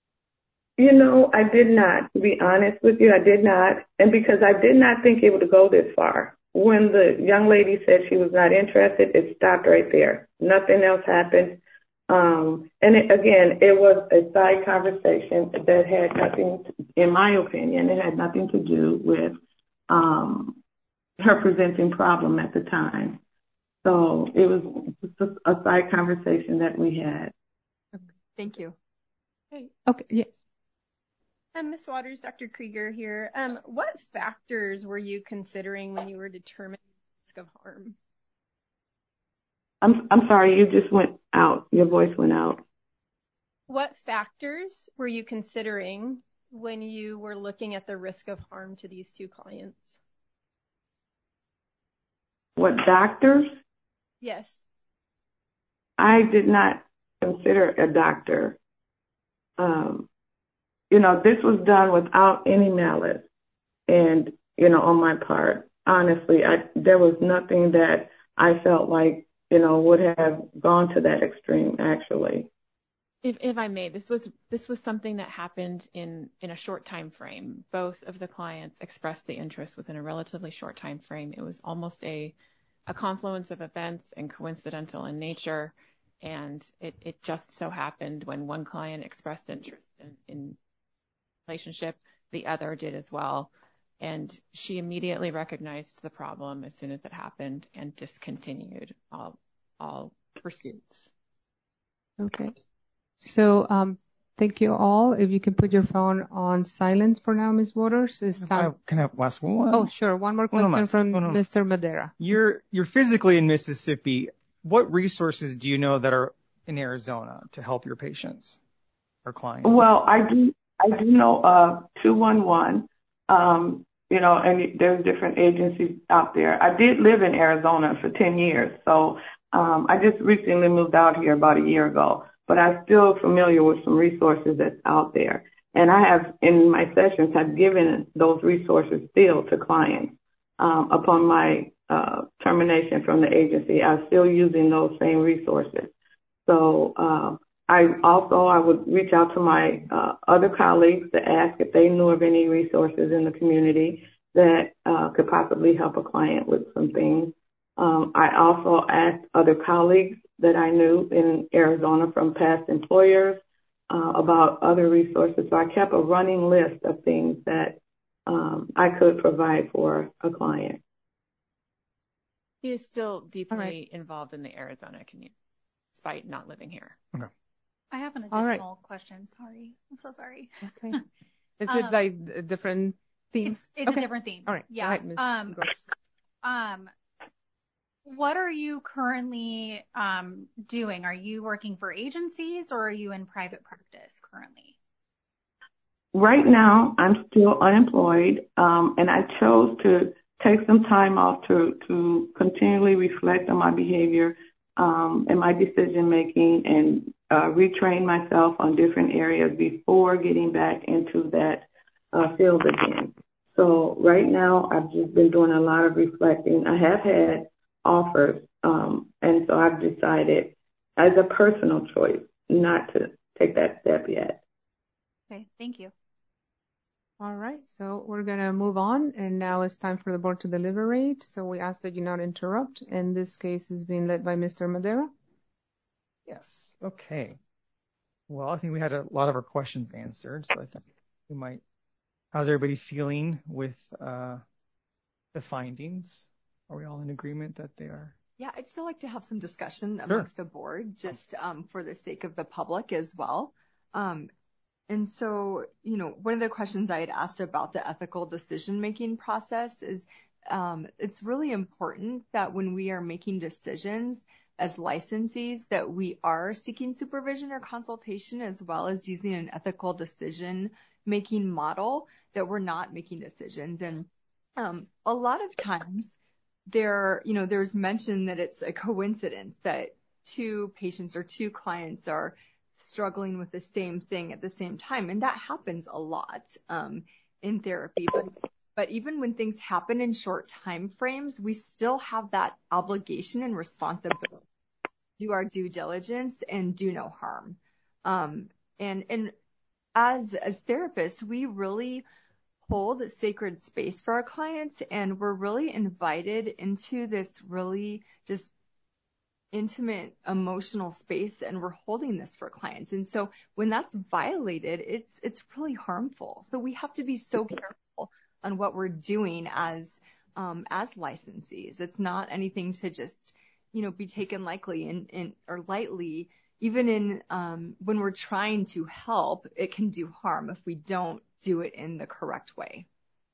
I did not. To be honest with you, I did not. And because I did not think it would go this far. When the young lady said she was not interested, it stopped right there. Nothing else happened. It was a side conversation that had nothing, in my opinion, it had nothing to do with her presenting problem at the time. So it was just a side conversation that we had. Thank you. Okay. Yeah. Ms. Waters, Dr. Krieger here. What factors were you considering when you were determining the risk of harm? I'm sorry, you just went out. Your voice went out. What factors were you considering when you were looking at the risk of harm to these two clients? What doctors? Yes. I did not consider a doctor. This was done without any malice and, on my part. Honestly, there was nothing that I felt like, would have gone to that extreme, actually. If I may, this was something that happened in a short time frame. Both of the clients expressed the interest within a relatively short time frame. It was almost a confluence of events and coincidental in nature. And it just so happened when one client expressed interest in relationship, the other did as well. And she immediately recognized the problem as soon as it happened and discontinued all pursuits. Okay. So thank you all. If you can put your phone on silent for now, Ms. Waters. Can I ask one? Oh, sure. One more question from Mr. Madera. You're physically in Mississippi. What resources do you know that are in Arizona to help your patients or clients? Well, I do know of 211, and there's different agencies out there. I did live in Arizona for 10 years, so I just recently moved out here about a year ago. but I'm still familiar with some resources that's out there. And I have, in my sessions, have given those resources still to clients. Upon my termination from the agency, I'm still using those same resources. So I would reach out to my other colleagues to ask if they knew of any resources in the community that could possibly help a client with some things. I also asked other colleagues that I knew in Arizona from past employers about other resources. So I kept a running list of things that I could provide for a client. He is still deeply involved in the Arizona community, despite not living here. Okay. I have an additional question. Sorry. I'm so sorry. Okay. Is it like different themes? It's a different theme. All right. Yeah. Go ahead, Ms. What are you currently doing? Are you working for agencies or are you in private practice currently? Right now, I'm still unemployed, and I chose to take some time off to continually reflect on my behavior and my decision making and retrain myself on different areas before getting back into that field again. So right now, I've just been doing a lot of reflecting. I have had offers, and so I've decided as a personal choice not to take that step yet. Okay, thank you. All right, so we're going to move on, and now it's time for the board to deliberate. So we ask that you not interrupt, and this case is being led by Mr. Madera. Yes, okay. Well, I think we had a lot of our questions answered, so I think we might. How's everybody feeling with the findings? Are we all in agreement that they are? Yeah, I'd still like to have some discussion amongst the board, just for the sake of the public as well. And so, one of the questions I had asked about the ethical decision-making process is it's really important that when we are making decisions as licensees that we are seeking supervision or consultation as well as using an ethical decision-making model, that we're not making decisions. And a lot of times there's mention that it's a coincidence that two patients or two clients are struggling with the same thing at the same time. And that happens a lot in therapy. But even when things happen in short time frames, we still have that obligation and responsibility to do our due diligence and do no harm. And as therapists, we really hold sacred space for our clients, and we're really invited into this really just intimate emotional space, and we're holding this for clients. And so when that's violated, it's really harmful. So we have to be so careful on what we're doing as licensees. It's not anything to just be taken lightly or lightly. Even in when we're trying to help, it can do harm if we don't do it in the correct way.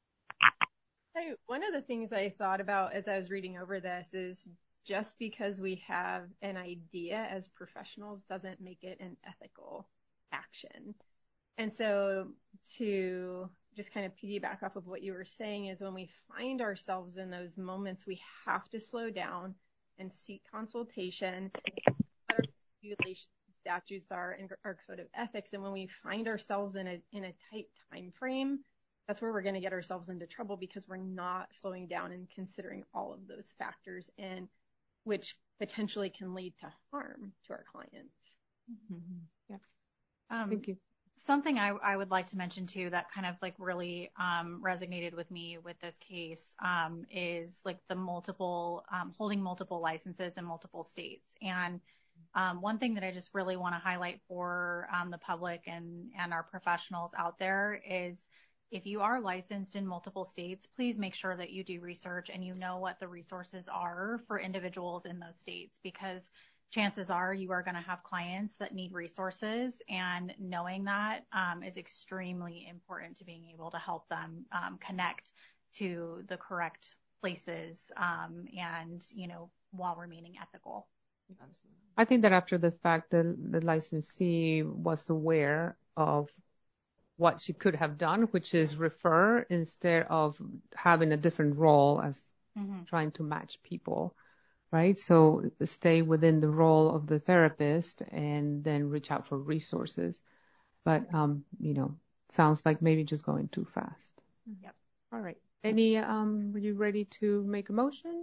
One of the things I thought about as I was reading over this is just because we have an idea as professionals doesn't make it an ethical action. And so to just kind of piggyback off of what you were saying is when we find ourselves in those moments, we have to slow down and seek consultation, what our regulations, statutes are, and our code of ethics. And when we find ourselves in a tight time frame, that's where we're going to get ourselves into trouble because we're not slowing down and considering all of those factors, and which potentially can lead to harm to our clients. Mm-hmm. Yeah. Thank you. Something I would like to mention too that kind of like really resonated with me with this case is like the multiple holding multiple licenses in multiple states. And one thing that I just really want to highlight for the public and our professionals out there is if you are licensed in multiple states, please make sure that you do research and you know what the resources are for individuals in those states, because chances are you are going to have clients that need resources, and knowing that is extremely important to being able to help them connect to the correct places and, while remaining ethical. I think that after the fact, the licensee was aware of what she could have done, which is refer instead of having a different role as trying to match people. right? So stay within the role of the therapist and then reach out for resources. But, sounds like maybe just going too fast. Yep. All right. Are you ready to make a motion?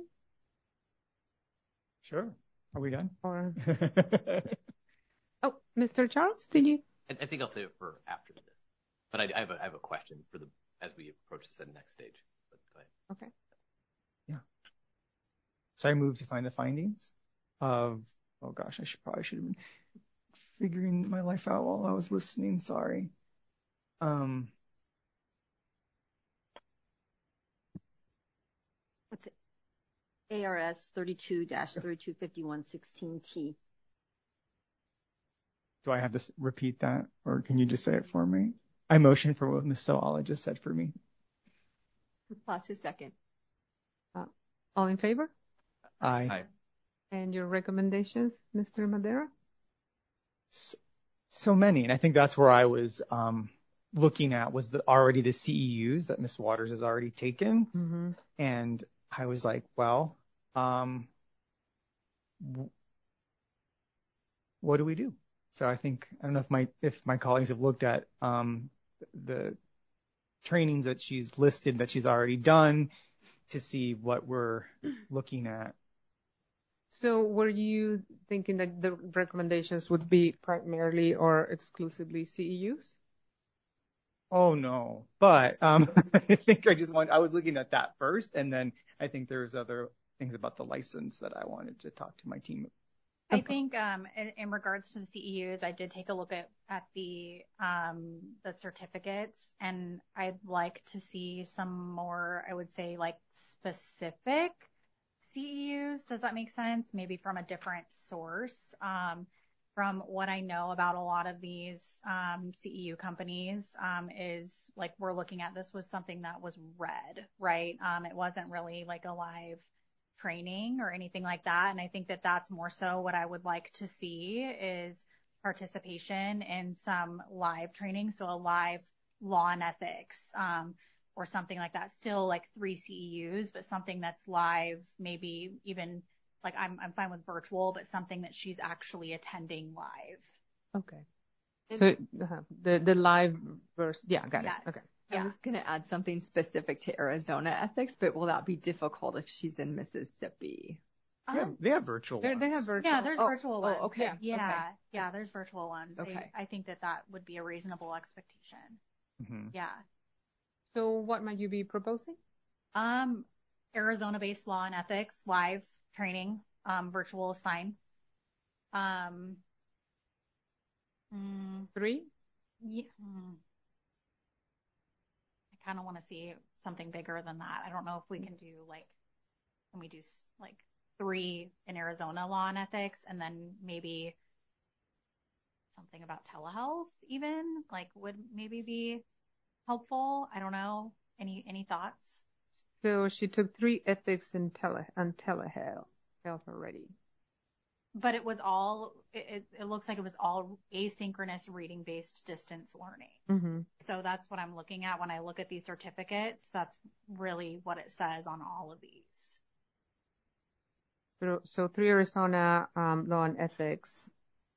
Sure. Are we done? Or Mr. Charles, did you? I think I'll save it for after this. But I have a question as we approach this at the next stage. But go ahead. Okay. Yeah. So I moved to find the findings of, oh gosh, I should have been figuring my life out while I was listening. Sorry. What's it? ARS 32-3251-16T. Do I have to repeat that, or can you just say it for me? I motion for what Ms. Sawala just said for me. Palacios second. All in favor? Aye. And your recommendations, Mr. Madera? So many, and I think that's where I was looking at was already the CEUs that Ms. Waters has already taken, Mm-hmm. and I was like, well, what do we do? So I don't know if my colleagues have looked at the trainings that she's listed that she's already done to see what we're looking at. So were you thinking that the recommendations would be primarily or exclusively CEUs? Oh no, but I think I was looking at that first, and then I think there's other things about the license that I wanted to talk to my team. I think in regards to the CEUs, I did take a look at the certificates, and I'd like to see some more, I would say, like specific CEUs. Does that make sense? Maybe from a different source. From what I know about a lot of these CEU companies is like we're looking at this was something that was read, right? It wasn't really like a live training or anything like that. And I think that that's more so what I would like to see is participation in some live training. So a live law and ethics or something like that. Still like 3 CEUs, but something that's live, maybe even like I'm fine with virtual, but something that she's actually attending live. Okay. So the live verse, yeah, got it. Yes. Okay. I was going to add something specific to Arizona ethics, but will that be difficult if she's in Mississippi? They have virtual ones. They have virtual. Yeah, there's virtual ones. Okay. Yeah, there's virtual ones. Okay. I think that would be a reasonable expectation. Mm-hmm. Yeah. So what might you be proposing? Arizona-based law and ethics, live training. Virtual is fine. 3? Yeah. I kind of want to see something bigger than that. I don't know if we can do can we do 3 in Arizona law and ethics, and then maybe something about telehealth even, would maybe be helpful. I don't know. Any thoughts? So she took 3 ethics and telehealth already. But it was all, it looks like it was all asynchronous reading-based distance learning. Mm-hmm. So that's what I'm looking at when I look at these certificates. That's really what it says on all of these. So 3 Arizona law and ethics.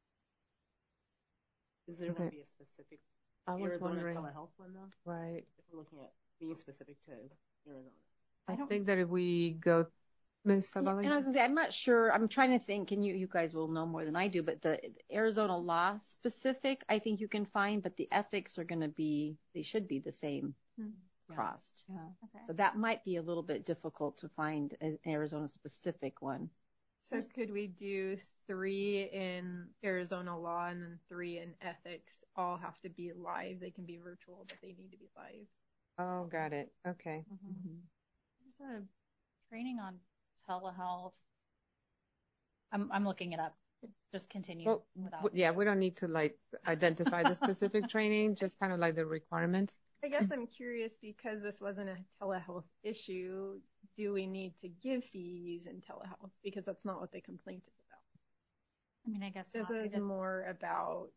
Is there going to be a specific Arizona telehealth one, though? Right. If we're looking at being specific to Arizona. I think that if we go, Ms. Zavala? And I was going to say, I'm not sure. I'm trying to think, and you guys will know more than I do, but the Arizona law specific, I think you can find, but the ethics are going to be, they should be the same crossed. Yeah. Okay. So that might be a little bit difficult to find an Arizona specific one. So could we do 3 in Arizona law and then 3 in ethics all have to be live? They can be virtual, but they need to be live. Oh, got it. Okay. Mm-hmm. There's a training on telehealth. I'm looking it up. Just continue. Well, yeah, we don't need to identify the specific training, just kind of like the requirements. I guess I'm curious because this wasn't a telehealth issue. Do we need to give CEUs in telehealth? Because that's not what the complaint is about. I mean, I guess this is more about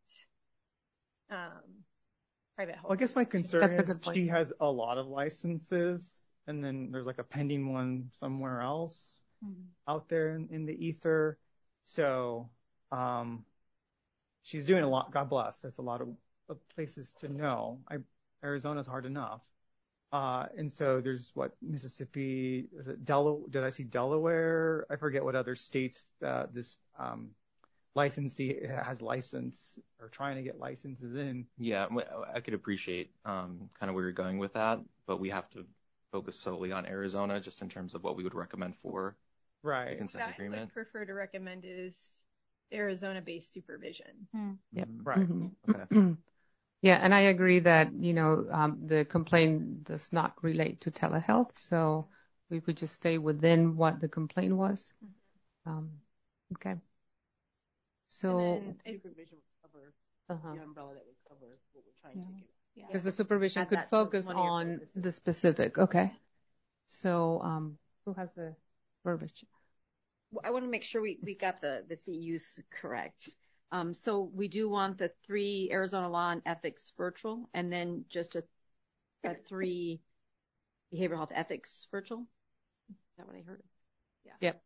private health. Well, I guess my concern is she has a lot of licenses, and then there's a pending one somewhere else. out there in the ether. So she's doing a lot. God bless. That's a lot of places to know. Arizona's hard enough. And so there's Mississippi, is it Delaware? Did I see Delaware? I forget what other states this licensee has license or trying to get licenses in. Yeah, I could appreciate kind of where you're going with that, but we have to focus solely on Arizona just in terms of what we would recommend for the consent agreement. What I would prefer to recommend is Arizona-based supervision. Yep. Right. Okay. Yeah, and I agree that, the complaint does not relate to telehealth, so we would just stay within what the complaint was. Okay. So supervision would cover the umbrella that would cover what we're trying to get. because the supervision could focus on the specific. Okay. So who has the verbiage? I want to make sure we got the CEUs correct. So we do want the 3 Arizona Law and Ethics virtual, and then just a 3 behavioral health ethics virtual. Is that what I heard? Yeah. Yep.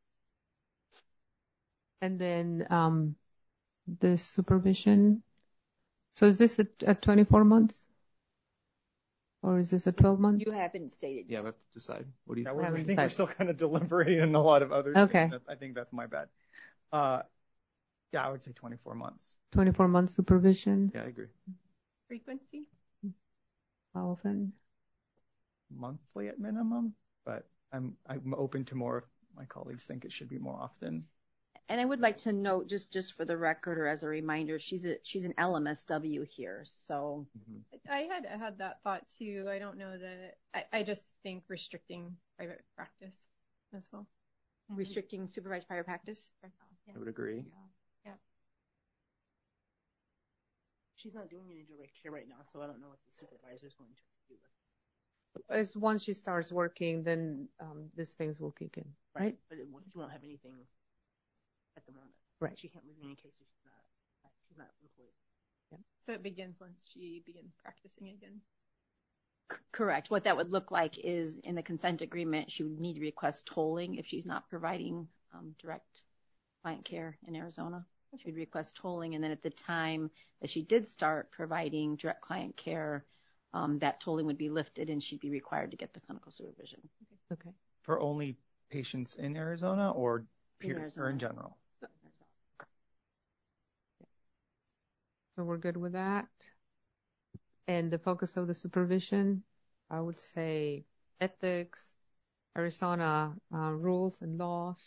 And then the supervision. So is this a 24 months? Or is this a 12 months? You haven't stated. Yeah, we have to decide. What do you think? I think we're still kind of deliberating a lot of other Okay. I think that's my bad. Yeah, I would say 24 months. 24 months supervision. Yeah, I agree. Frequency? How often? Monthly at minimum, but I'm open to more if my colleagues think it should be more often. And I would like to note, just for the record or as a reminder, she's an LMSW here, so. I had that thought too. I don't know that. I just think restricting private practice as well. Restricting supervised private practice. I would agree. Yeah. She's not doing any direct care right now, so I don't know what the supervisor is going to do with. As once she starts working, then these things will kick in, right? But she won't have anything at the moment. Right. She can't review any cases. She's not employed. Yeah. So it begins once she begins practicing again. Correct. What that would look like is in the consent agreement, she would need to request tolling if she's not providing direct client care in Arizona. She would request tolling, and then at the time that she did start providing direct client care, that tolling would be lifted and she'd be required to get the clinical supervision. Okay. For only patients in Arizona or Arizona. or in general? So we're good with that. And the focus of the supervision, I would say ethics, Arizona rules and laws,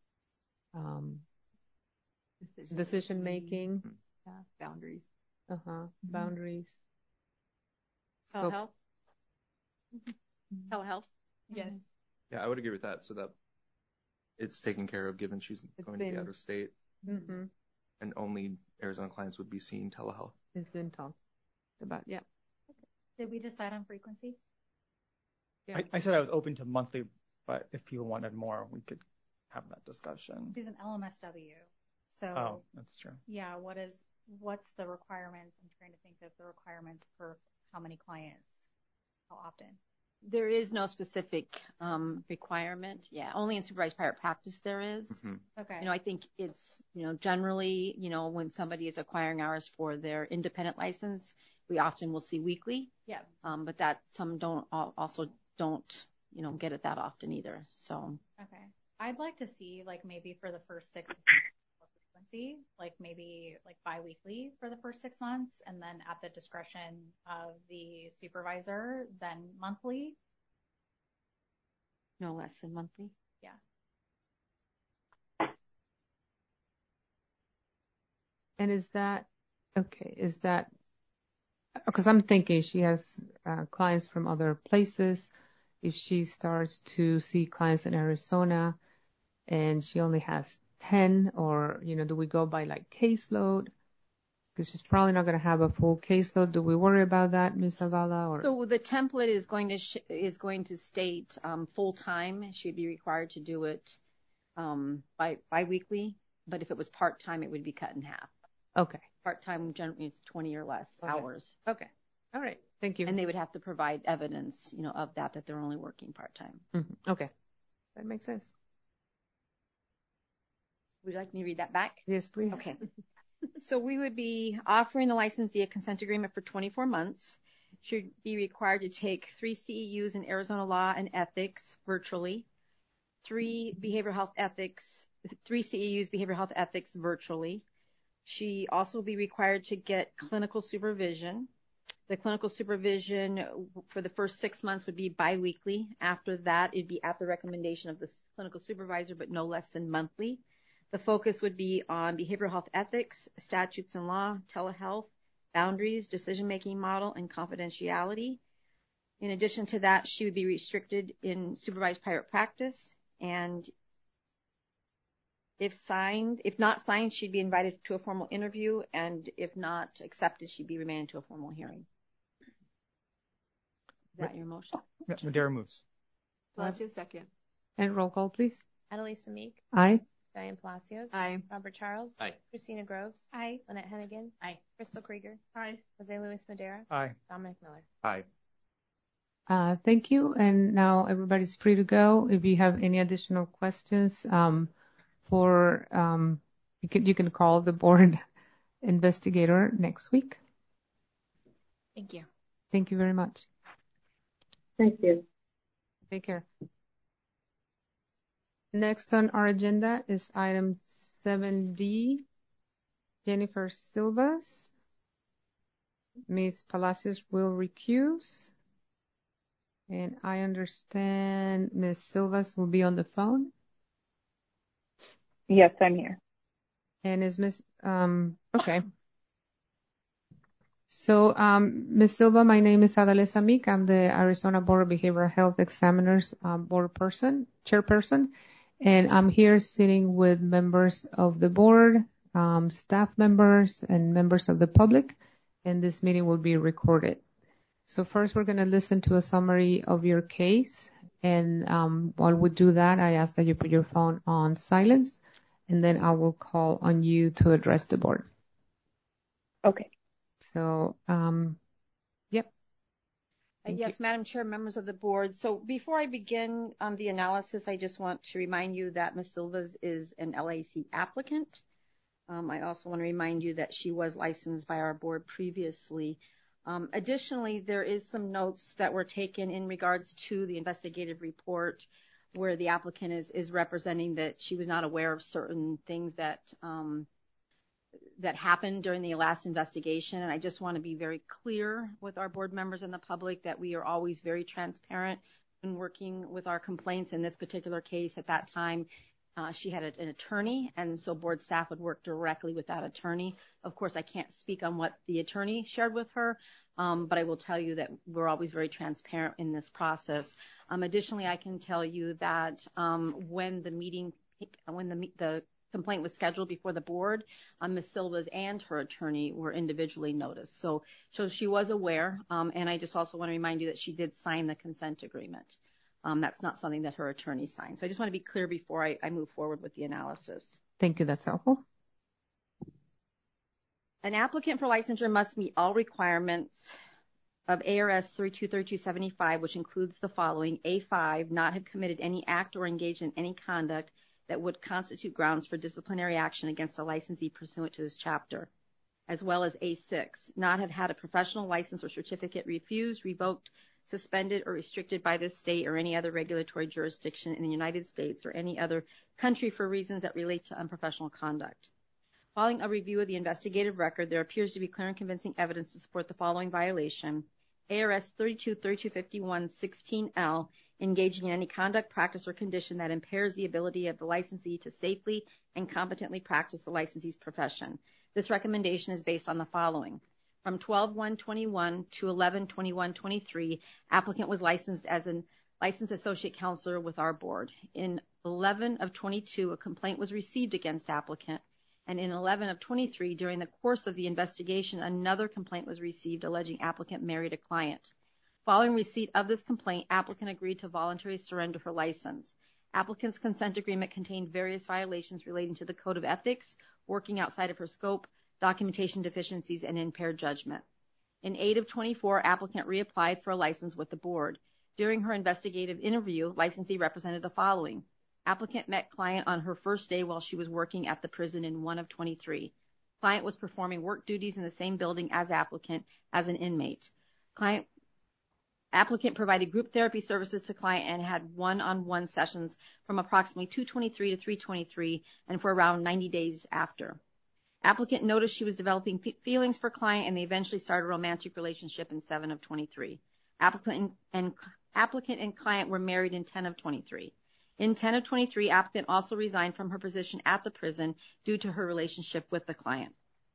decision making, boundaries. Boundaries. Telehealth. Telehealth. Yes. Yeah, I would agree with that. So that it's taken care of given she's going to be out of state. And only Arizona clients would be seeing telehealth. It's been talked about, yeah. Did we decide on frequency? Yeah. I said I was open to monthly, but if people wanted more, we could have that discussion. She's an LMSW. So oh, that's true. Yeah, what's the requirements? I'm trying to think of the requirements for how many clients, how often. There is no specific requirement. Yeah, only in supervised private practice there is. Okay. I think it's, generally, when somebody is acquiring hours for their independent license, we often will see weekly. Yeah. But that some don't get it that often either. So. Okay. I'd like to see maybe for the first 6 months frequency, maybe bi-weekly for the first 6 months, and then at the discretion of the supervisor, then monthly. No less than monthly. Yeah. And is that because I'm thinking she has clients from other places. If she starts to see clients in Arizona and she only has 10, or, do we go by caseload? Because she's probably not going to have a full caseload. Do we worry about that, Ms. Zavala? Or? So the template is going to state full time. She'd be required to do it bi-weekly, but if it was part time, it would be cut in half. Okay. Part time generally it's 20 or less hours. Okay. All right. Thank you. And they would have to provide evidence, of that they're only working part time. Okay. That makes sense. Would you like me to read that back? Yes, please. Okay. So we would be offering the licensee a consent agreement for 24 months. Should be required to take 3 CEUs in Arizona law and ethics virtually, 3 CEUs behavioral health ethics virtually. She also will be required to get clinical supervision. The clinical supervision for the first 6 months would be biweekly. After that, it'd be at the recommendation of the clinical supervisor, but no less than monthly. The focus would be on behavioral health ethics, statutes and law, telehealth, boundaries, decision-making model, and confidentiality. In addition to that, she would be restricted in supervised private practice, and if not signed, she'd be invited to a formal interview, and if not accepted, she'd be remanded to a formal hearing. Is that your motion? Yeah, Madera moves. Palacios, second. And roll call, please. Annalisa Meek. Aye. Diane Palacios. Aye. Robert Charles. Aye. Christina Groves. Aye. Lynette Hennigan. Aye. Crystal Krieger. Aye. Jose Luis Madera. Aye. Dominic Miller. Aye. Thank you. And now everybody's free to go. If you have any additional questions, you can call the board investigator next week. Thank you. Thank you very much. Thank you. Take care. Next on our agenda is item 7D, Jennifer Silvas. Ms. Palacios will recuse. And I understand Ms. Silvas will be on the phone. Yes, I'm here. And is Ms. Okay. So, Ms. Silva, my name is Adalesa Meek. I'm the Arizona Board of Behavioral Health Examiners chairperson. And I'm here sitting with members of the board, staff members, and members of the public. And this meeting will be recorded. So first, we're going to listen to a summary of your case. And while we do that, I ask that you put your phone on silence. And then I will call on you to address the board. Okay. So, yep. Yes, Madam Chair, members of the board. So before I begin the analysis, I just want to remind you that Ms. Silvas is an LAC applicant. I also want to remind you that she was licensed by our board previously. Additionally, there is some notes that were taken in regards to the investigative report where the applicant is representing that she was not aware of certain things that happened during the last investigation. And I just want to be very clear with our board members and the public that we are always very transparent in working with our complaints. In this particular case, at that time, she had an attorney, and so board staff would work directly with that attorney. Of course, I can't speak on what the attorney shared with her, but I will tell you that we're always very transparent in this process. Additionally, I can tell you that when the complaint was scheduled before the board, Ms. Silvas and her attorney were individually noticed. So she was aware, and I just also want to remind you that she did sign the consent agreement. That's not something that her attorney signed. So I just want to be clear before I move forward with the analysis. Thank you. That's helpful. An applicant for licensure must meet all requirements of ARS 323275, which includes the following: A5, not have committed any act or engaged in any conduct that would constitute grounds for disciplinary action against a licensee pursuant to this chapter, as well as A6, not have had a professional license or certificate refused, revoked, suspended, or restricted by this state or any other regulatory jurisdiction in the United States or any other country for reasons that relate to unprofessional conduct. Following a review of the investigative record, there appears to be clear and convincing evidence to support the following violation: ARS 323251-16L, engaging in any conduct, practice, or condition that impairs the ability of the licensee to safely and competently practice the licensee's profession. This recommendation is based on the following. From 12/1/21 to 11/21/23, applicant was licensed as a licensed associate counselor with our board. In 11/22, a complaint was received against applicant. And in 11/23, during the course of the investigation, another complaint was received alleging applicant married a client. Following receipt of this complaint, applicant agreed to voluntarily surrender her license. Applicant's consent agreement contained various violations relating to the code of ethics, working outside of her scope, documentation deficiencies, and impaired judgment. In 8/24, applicant reapplied for a license with the board. During her investigative interview, licensee represented the following: Applicant met client on her first day while she was working at the prison in 1 of 23. Client was performing work duties in the same building as applicant as an inmate. Applicant provided group therapy services to client and had one-on-one sessions from approximately 223 to 323 and for around 90 days after. Applicant noticed she was developing feelings for client, and they eventually started a romantic relationship in 7 of 23. Applicant and client were married in 10 of 23. In 10 of 23, applicant also resigned from her position at the prison due to her relationship with the client.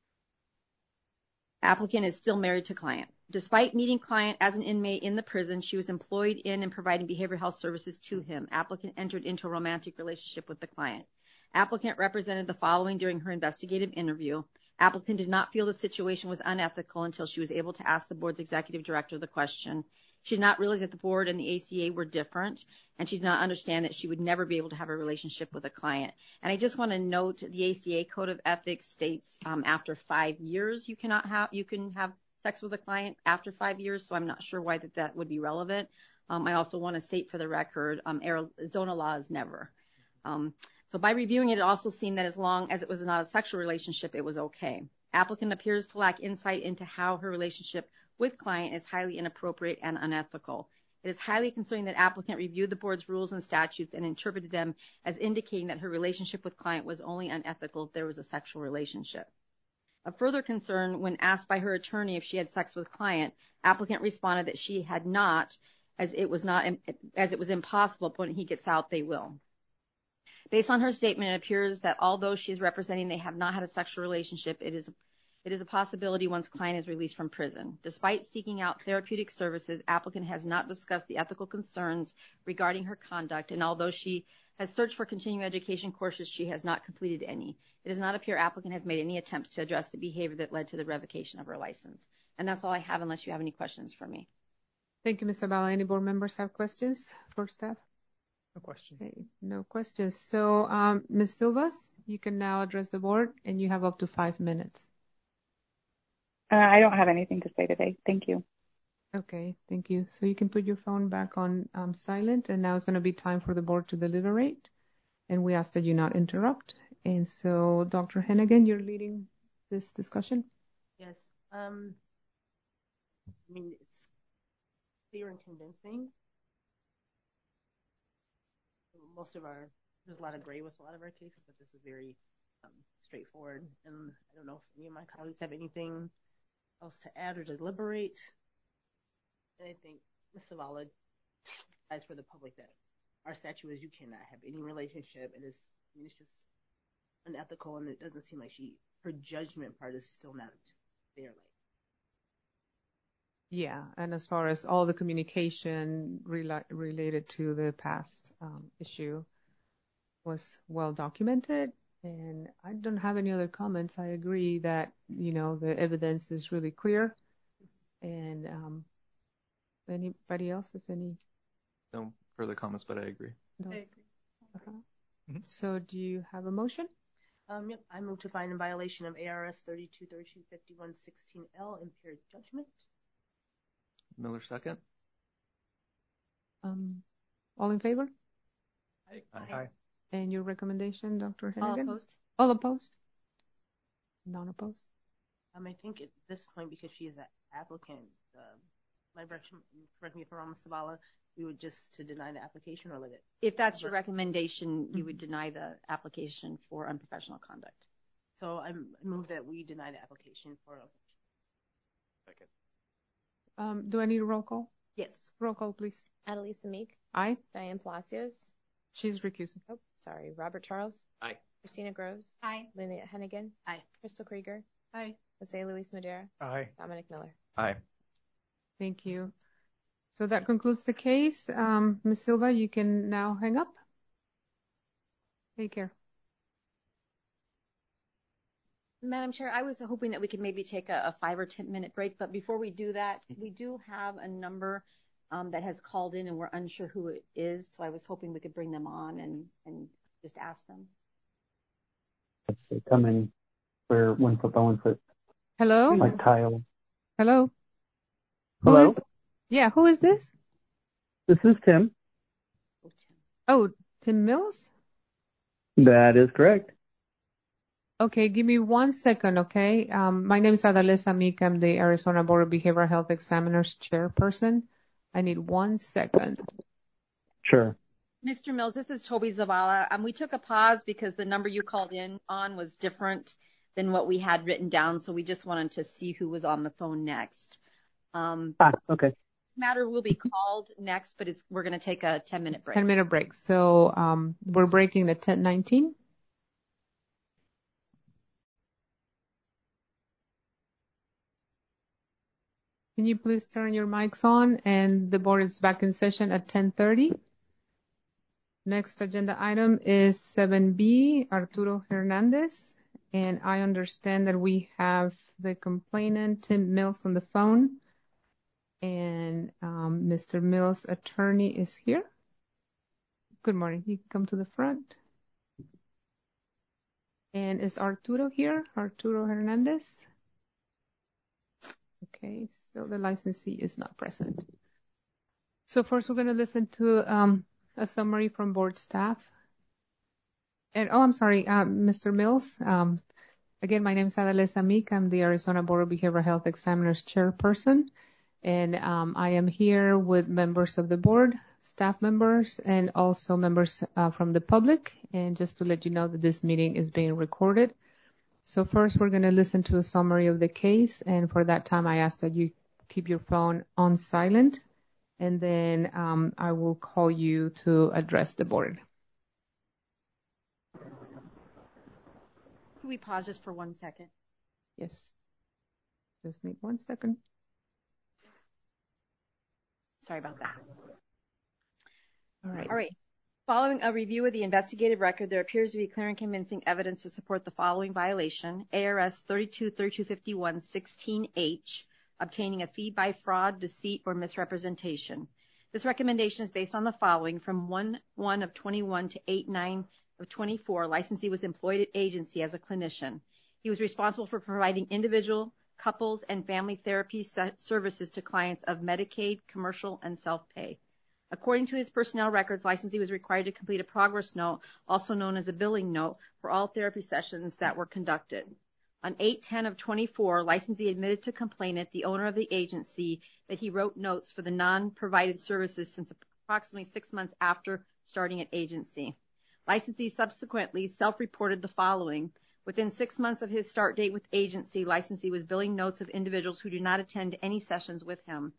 Applicant is still married to client. Despite meeting client as an inmate in the prison, she was employed in and providing behavioral health services to him. Applicant entered into a romantic relationship with the client. Applicant represented the following during her investigative interview. Applicant did not feel the situation was unethical until she was able to ask the board's executive director the question. She did not realize that the board and the ACA were different, and she did not understand that she would never be able to have a relationship with a client. And I just want to note the ACA Code of Ethics states after 5 years you can have sex with a client after 5 years, so I'm not sure why that would be relevant. I also want to state for the record, Arizona law is never. So by reviewing it, it also seemed that as long as it was not a sexual relationship, it was okay. Applicant appears to lack insight into how her relationship with client is highly inappropriate and unethical. It is highly concerning that applicant reviewed the board's rules and statutes and interpreted them as indicating that her relationship with client was only unethical if there was a sexual relationship. Of further concern, when asked by her attorney if she had sex with client, applicant responded that she had not, as it was impossible, but when he gets out, they will. Based on her statement, it appears that although she is representing they have not had a sexual relationship, it is a possibility once client is released from prison. Despite seeking out therapeutic services, applicant has not discussed the ethical concerns regarding her conduct, and although she has searched for continuing education courses, she has not completed any. It does not appear applicant has made any attempts to address the behavior that led to the revocation of her license. And that's all I have, unless you have any questions for me. Thank you, Ms. Zavala. Any board members have questions for staff? No questions. Okay, no questions. So, Ms. Silvas, you can now address the board, and you have up to 5 minutes. I don't have anything to say today. Thank you. Okay, thank you. So you can put your phone back on silent, and now it's going to be time for the board to deliberate, and we ask that you not interrupt. And so, Dr. Hennigan, you're leading this discussion? Yes. I mean, it's clear and convincing. There's a lot of gray with a lot of our cases, but this is very straightforward. And I don't know if any of my colleagues have anything else to add or deliberate. And I think Ms. Zavala advised for the public that our statute is you cannot have any relationship. It's just unethical, and it doesn't seem like her judgment part is still not there. Yeah, and as far as all the communication related to the past issue was well documented, and I don't have any other comments. I agree that, the evidence is really clear. And anybody else has any? No further comments, but I agree. No. I agree. Uh-huh. So do you have a motion? Yep. I move to find in violation of ARS 32325116L impaired judgment. Miller, second. All in favor? Aye. And your recommendation, Dr. Hennigan? All opposed? All opposed? Non-opposed? I think at this point, because she is an applicant, my direction, correct me if I'm wrong, Ms. Zavala, we would just to deny the application or let it? If that's your recommendation, you would deny the application for unprofessional conduct. So I move that we deny the application for Second. Do I need a roll call? Yes. Roll call, please. Adelisa Meek. Aye. Diane Palacios. She's recusing. Oh, sorry. Robert Charles. Aye. Christina Groves. Aye. Lynette Hennigan. Aye. Crystal Krieger. Aye. Jose Luis Madera. Aye. Dominic Miller. Aye. Thank you. So that concludes the case. Ms. Silva, you can now hang up. Take care. Madam Chair, I was hoping that we could maybe take a 5 or 10 minute break, but before we do that, we do have a number that has called in and we're unsure who it is. So I was hoping we could bring them on and just ask them. They come in for 1 foot by 1 foot. Hello? Like tile. Hello? Hello? Yeah, who is this? This is Tim. Oh, Tim Mills? That is correct. Okay, give me 1 second, okay? My name is Adalesa Meek. I'm the Arizona Board of Behavioral Health Examiners chairperson. I need 1 second. Sure. Mr. Mills, this is Toby Zavala. We took a pause because the number you called in on was different than what we had written down, so we just wanted to see who was on the phone next. Okay. This matter will be called next, but we're going to take a 10-minute break. 10-minute break. So we're breaking at 10:19. Can you please turn your mics on? And the board is back in session at 10:30. Next agenda item is 7B, Arturo Hernandez. And I understand that we have the complainant, Tim Mills, on the phone. And Mr. Mills' attorney is here. Good morning. You can come to the front. And is Arturo here? Arturo Hernandez? Okay, so the licensee is not present. So first we're going to listen to a summary from board staff. And I'm sorry, Mr. Mills. Again, my name is Adalesa Meek. I'm the Arizona Board of Behavioral Health Examiners chairperson. And I am here with members of the board, staff members, and also members from the public. And just to let you know that this meeting is being recorded. So first, we're going to listen to a summary of the case. And for that time, I ask that you keep your phone on silent. And then I will call you to address the board. Can we pause just for 1 second? Yes. Just need 1 second. Sorry about that. All right. All right. Following a review of the investigative record, there appears to be clear and convincing evidence to support the following violation: ARS 32-3251-16H, obtaining a fee by fraud, deceit, or misrepresentation. This recommendation is based on the following: from 1/1/21 to 8/9/24, licensee was employed at agency as a clinician. He was responsible for providing individual, couples, and family therapy services to clients of Medicaid, commercial, and self-pay. According to his personnel records, licensee was required to complete a progress note, also known as a billing note, for all therapy sessions that were conducted. On 8/10/24, licensee admitted to complainant, the owner of the agency, that he wrote notes for the non-provided services since approximately 6 months after starting at agency. Licensee subsequently self-reported the following: within 6 months of his start date with agency, licensee was billing notes of individuals who did not attend any sessions with him.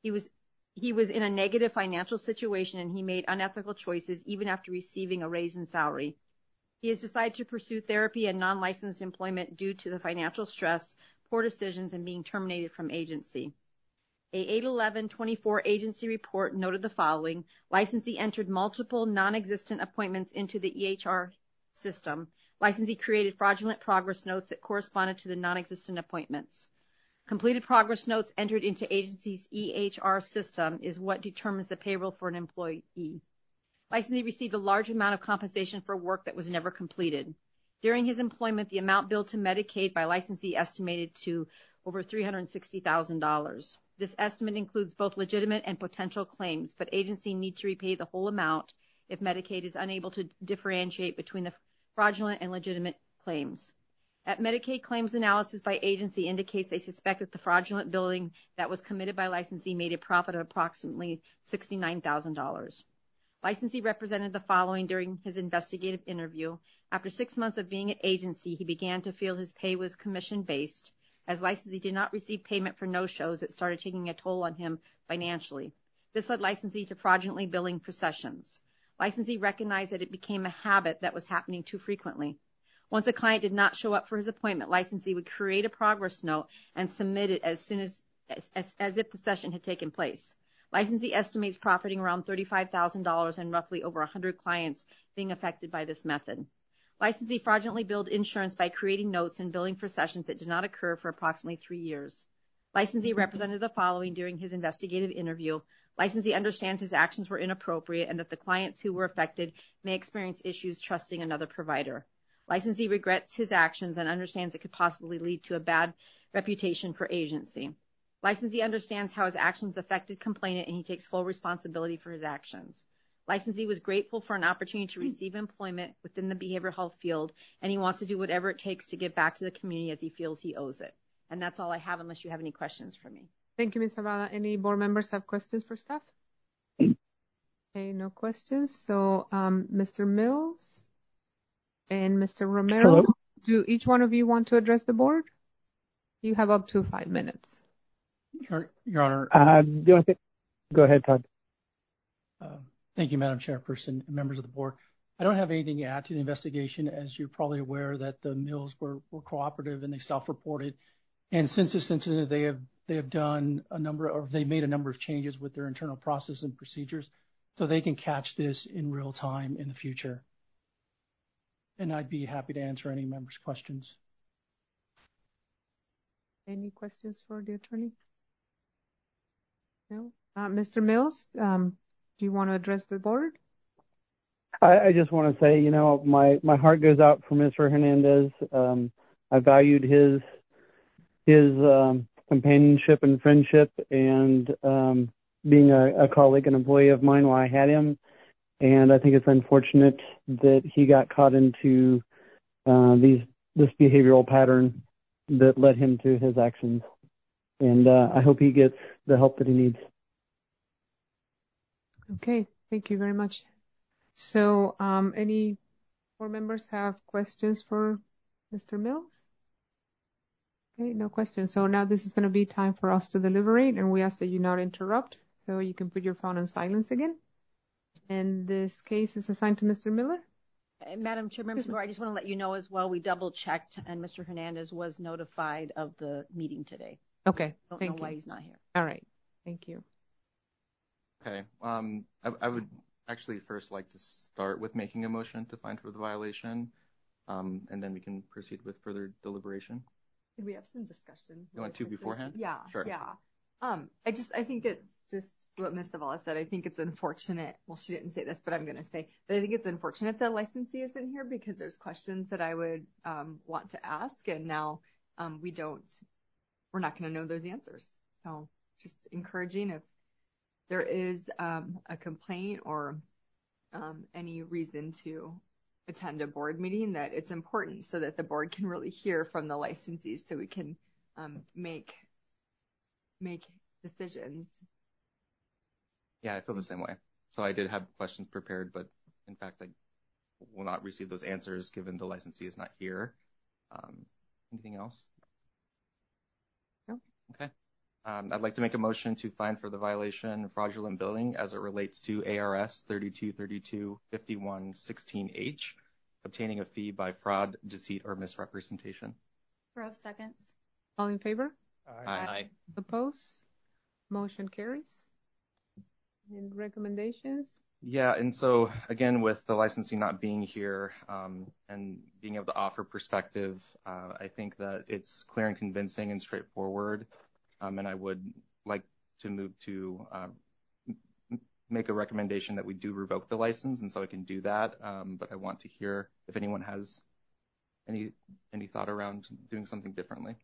He was in a negative financial situation, and he made unethical choices even after receiving a raise in salary. He has decided to pursue therapy and non-licensed employment due to the financial stress, poor decisions, and being terminated from agency. A 8/11/24 agency report noted the following: licensee entered multiple non-existent appointments into the EHR system. Licensee created fraudulent progress notes that corresponded to the non-existent appointments. Completed progress notes entered into agency's EHR system is what determines the payroll for an employee. Licensee received a large amount of compensation for work that was never completed. During his employment, the amount billed to Medicaid by licensee estimated to over $360,000. This estimate includes both legitimate and potential claims, but agency needs to repay the whole amount if Medicaid is unable to differentiate between the fraudulent and legitimate claims. At Medicaid claims analysis by agency indicates they suspect that the fraudulent billing that was committed by licensee made a profit of approximately $69,000. Licensee represented the following during his investigative interview. After 6 months of being at agency, he began to feel his pay was commission-based. As licensee did not receive payment for no-shows, it started taking a toll on him financially. This led licensee to fraudulently billing for sessions. Licensee recognized that it became a habit that was happening too frequently. Once a client did not show up for his appointment, licensee would create a progress note and submit it as soon as if the session had taken place. Licensee estimates profiting around $35,000 and roughly over 100 clients being affected by this method. Licensee fraudulently billed insurance by creating notes and billing for sessions that did not occur for approximately 3 years. Licensee represented the following during his investigative interview. Licensee understands his actions were inappropriate and that the clients who were affected may experience issues trusting another provider. Licensee regrets his actions and understands it could possibly lead to a bad reputation for agency. Licensee understands how his actions affected complainant, and he takes full responsibility for his actions. Licensee was grateful for an opportunity to receive employment within the behavioral health field, and he wants to do whatever it takes to give back to the community as he feels he owes it. And that's all I have, unless you have any questions for me. Thank you, Ms. Zavala. Any board members have questions for staff? Okay, no questions. So, Mr. Mills and Mr. Romero, Hello. Do each one of you want to address the board? You have up to 5 minutes. Your Honor. Go ahead, Todd. Thank you, Madam Chairperson and members of the board. I don't have anything to add to the investigation, as you're probably aware that the Mills were cooperative and they self-reported. And since this incident, they have done they made a number of changes with their internal process and procedures, so they can catch this in real time in the future. And I'd be happy to answer any members' questions. Any questions for the attorney? No? Mr. Mills, do you want to address the board? I just want to say, my heart goes out for Mr. Hernandez. I valued his companionship and friendship and being a colleague and employee of mine while I had him. And I think it's unfortunate that he got caught into this behavioral pattern that led him to his actions. And I hope he gets the help that he needs. Okay, thank you very much. So, any board members have questions for Mr. Mills? Okay, no questions. So now this is going to be time for us to deliberate, and we ask that you not interrupt, so you can put your phone on silence again. And this case is assigned to Mr. Miller. Madam Chair, members of the board, I just want to let you know as well, we double-checked, and Mr. Hernandez was notified of the meeting today. Okay, Don't thank know you. why he's not here. All right, thank you. Okay, I would actually first like to start with making a motion to find for the violation, and then we can proceed with further deliberation. Could we have some discussion? You want to beforehand? Yeah, sure. Yeah. I think it's just what Ms. Zavala said. I think it's unfortunate. Well, she didn't say this, but I'm going to say that I think it's unfortunate the licensee isn't here, because there's questions that I would want to ask, and now we're not going to know those answers. So just encouraging, if there is a complaint or any reason to attend a board meeting, that it's important so that the board can really hear from the licensees, so we can make decisions. Yeah, I feel the same way. So I did have questions prepared, but in fact, I will not receive those answers given the licensee is not here. Anything else? No. Okay. I'd like to make a motion to fine for the violation of fraudulent billing as it relates to ARS 3232-5116H, obtaining a fee by fraud, deceit, or misrepresentation. 12 seconds. All in favor? Aye. Opposed? Motion carries. And recommendations? Yeah, and so again, with the licensee not being here and being able to offer perspective, I think that it's clear and convincing and straightforward. And I would like to move to make a recommendation that we do revoke the license, and so I can do that. But I want to hear if anyone has any thought around doing something differently.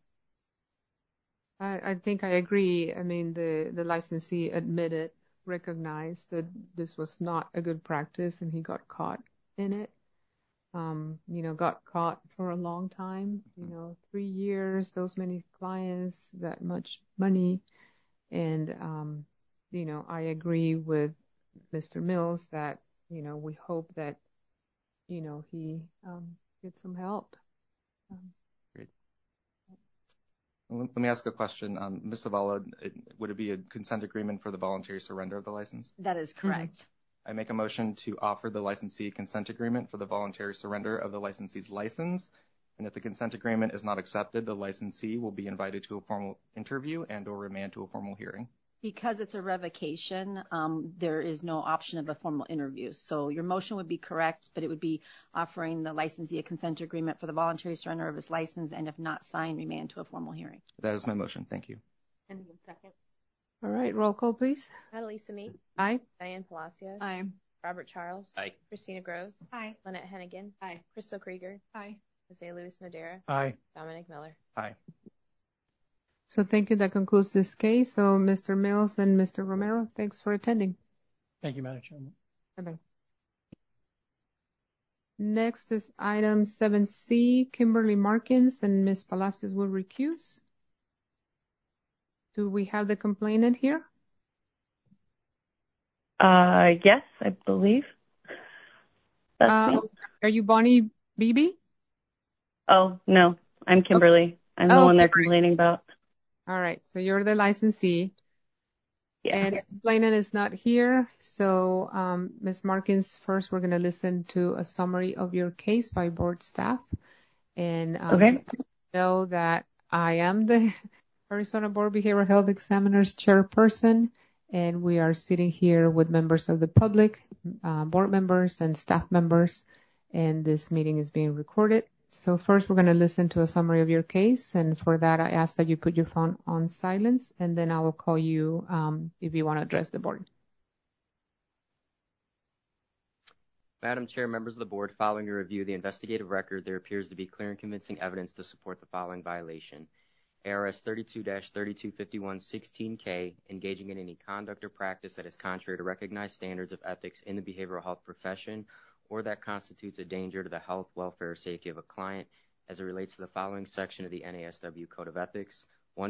I think I agree. I mean, the licensee recognized that this was not a good practice, and he got caught in it. Got caught for a long time, 3 years, those many clients, that much money. And, I agree with Mr. Mills that, we hope that, he gets some help. Great. Let me ask a question. Ms. Zavala, would it be a consent agreement for the voluntary surrender of the license? That is correct. Mm-hmm. I make a motion to offer the licensee a consent agreement for the voluntary surrender of the licensee's license. And if the consent agreement is not accepted, the licensee will be invited to a formal interview and or remand to a formal hearing. Because it's a revocation, there is no option of a formal interview. So your motion would be correct, but it would be offering the licensee a consent agreement for the voluntary surrender of his license, and if not signed, remand to a formal hearing. That is my motion. Thank you. And second. All right, roll call, please. Annalisa Meek. Aye. Diane Palacios. Aye. Robert Charles. Aye. Christina Groves. Aye. Lynette Hennigan. Aye. Crystal Krieger. Aye. Jose Luis Madera. Aye. Dominic Miller. Aye. So thank you. That concludes this case. So Mr. Mills and Mr. Romero, thanks for attending. Thank you, Madam Chairman. Bye-bye. Next is item 7C, Kimberly Markins, and Ms. Palacios will recuse. Do we have the complainant here? Yes, I believe. That's me. Are you Bonnie Beebe? Oh, no, I'm Kimberly. I'm the one they're complaining about. All right, so you're the licensee. Yeah. And the complainant is not here. So, Ms. Markins, first we're going to listen to a summary of your case by board staff. And know that I am the Arizona Board Behavioral Health Examiners chairperson, and we are sitting here with members of the public, board members and staff members, and this meeting is being recorded. So first we're going to listen to a summary of your case, and for that I ask that you put your phone on silence, and then I will call you if you want to address the board. Madam Chair, members of the board, following a review of the investigative record, there appears to be clear and convincing evidence to support the following violation. ARS 32-3251-16K, engaging in any conduct or practice that is contrary to recognized standards of ethics in the behavioral health profession, or that constitutes a danger to the health, welfare, or safety of a client as it relates to the following section of the NASW Code of Ethics,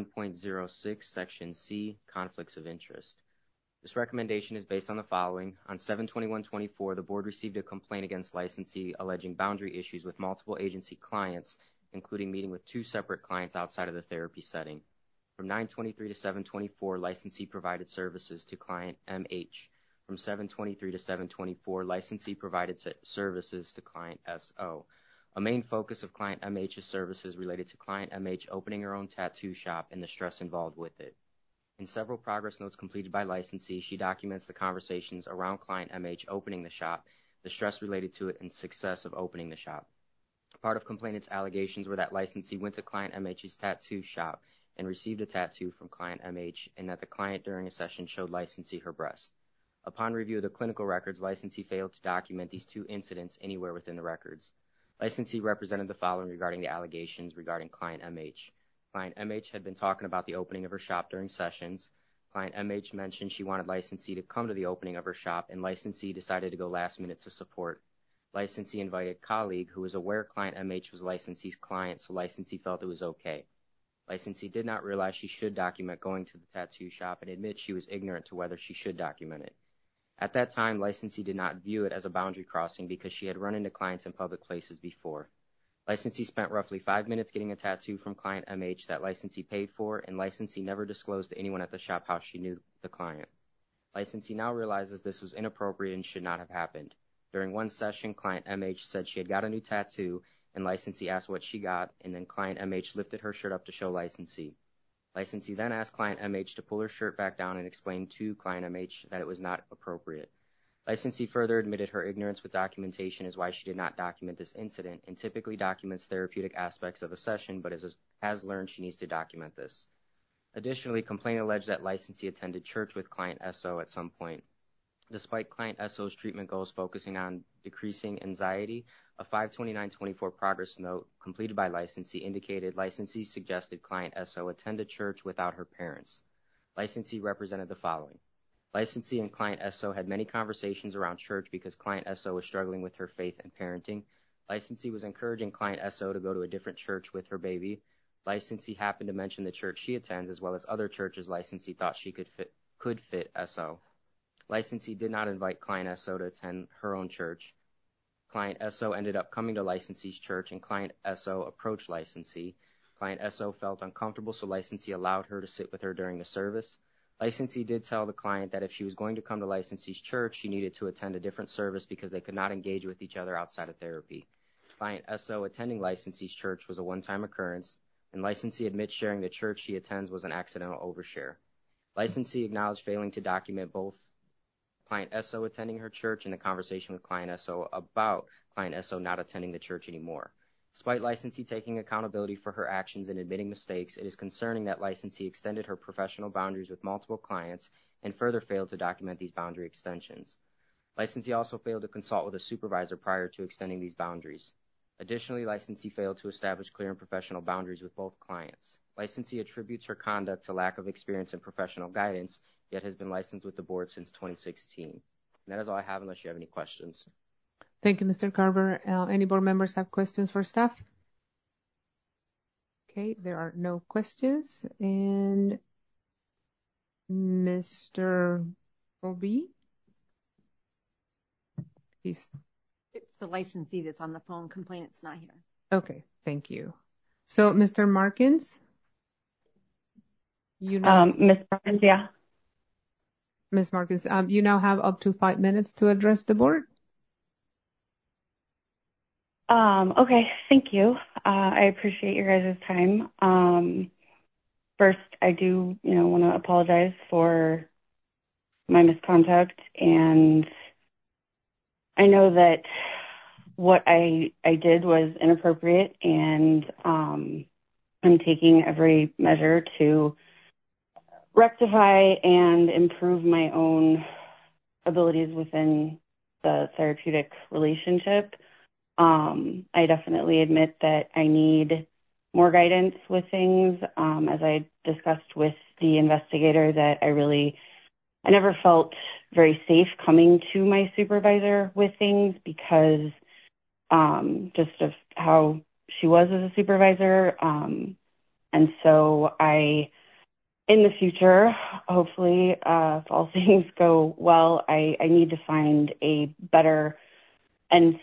1.06, Section C, Conflicts of Interest. This recommendation is based on the following. On 7/21/24, the board received a complaint against licensee alleging boundary issues with multiple agency clients, including meeting with 2 separate clients outside of the therapy setting. From 9/23 to 7/24, licensee provided services to client MH. From 7/23 to 7/24, licensee provided services to client SO. A main focus of client MH's services related to client MH opening her own tattoo shop and the stress involved with it. In several progress notes completed by licensee, she documents the conversations around client MH opening the shop, the stress related to it, and success of opening the shop. Part of complainant's allegations were that licensee went to client MH's tattoo shop and received a tattoo from client MH, and that the client during a session showed licensee her breast. Upon review of the clinical records, licensee failed to document these 2 incidents anywhere within the records. Licensee represented the following regarding the allegations regarding client MH. Client MH had been talking about the opening of her shop during sessions. Client MH mentioned she wanted licensee to come to the opening of her shop, and licensee decided to go last minute to support. Licensee invited a colleague who was aware client MH was licensee's client, so licensee felt it was okay. Licensee did not realize she should document going to the tattoo shop and admit she was ignorant to whether she should document it. At that time, licensee did not view it as a boundary crossing because she had run into clients in public places before. Licensee spent roughly 5 minutes getting a tattoo from client MH that licensee paid for, and licensee never disclosed to anyone at the shop how she knew the client. Licensee now realizes this was inappropriate and should not have happened. During one session, client MH said she had got a new tattoo, and licensee asked what she got, and then client MH lifted her shirt up to show licensee. Licensee then asked client MH to pull her shirt back down and explain to client MH that it was not appropriate. Licensee further admitted her ignorance with documentation is why she did not document this incident, and typically documents therapeutic aspects of a session, but has learned she needs to document this. Additionally, complaint alleged that licensee attended church with client SO at some point. Despite client SO's treatment goals focusing on decreasing anxiety, a 5/29/24 progress note completed by licensee indicated licensee suggested client SO attend a church without her parents. Licensee represented the following. Licensee and client SO had many conversations around church because client SO was struggling with her faith and parenting. Licensee was encouraging client SO to go to a different church with her baby. Licensee happened to mention the church she attends as well as other churches licensee thought she could fit SO. Licensee did not invite client SO to attend her own church. Client SO ended up coming to licensee's church, and client SO approached licensee. Client SO felt uncomfortable, so licensee allowed her to sit with her during the service. Licensee did tell the client that if she was going to come to licensee's church, she needed to attend a different service because they could not engage with each other outside of therapy. Client SO attending licensee's church was a one-time occurrence, and licensee admits sharing the church she attends was an accidental overshare. Licensee acknowledged failing to document both client SO attending her church and the conversation with client SO about client SO not attending the church anymore. Despite licensee taking accountability for her actions and admitting mistakes, it is concerning that licensee extended her professional boundaries with multiple clients and further failed to document these boundary extensions. Licensee also failed to consult with a supervisor prior to extending these boundaries. Additionally, licensee failed to establish clear and professional boundaries with both clients. Licensee attributes her conduct to lack of experience and professional guidance, yet has been licensed with the board since 2016. And that is all I have unless you have any questions. Thank you, Mr. Carver. Any board members have questions for staff? Okay, there are no questions. And Mr. Obi? It's the licensee that's on the phone. Complainant's not here. Okay, thank you. So, Mr. Markins? You know, Ms. Markins, yeah. Ms. Markins, you now have up to 5 minutes to address the board. Okay, thank you. I appreciate your guys' time. First, I do, want to apologize for my misconduct, and I know that what I did was inappropriate, and I'm taking every measure to rectify and improve my own abilities within the therapeutic relationship. I definitely admit that I need more guidance with things. As I discussed with the investigator, that I never felt very safe coming to my supervisor with things because just of how she was as a supervisor. And so in the future, hopefully, if all things go well, I need to find a better and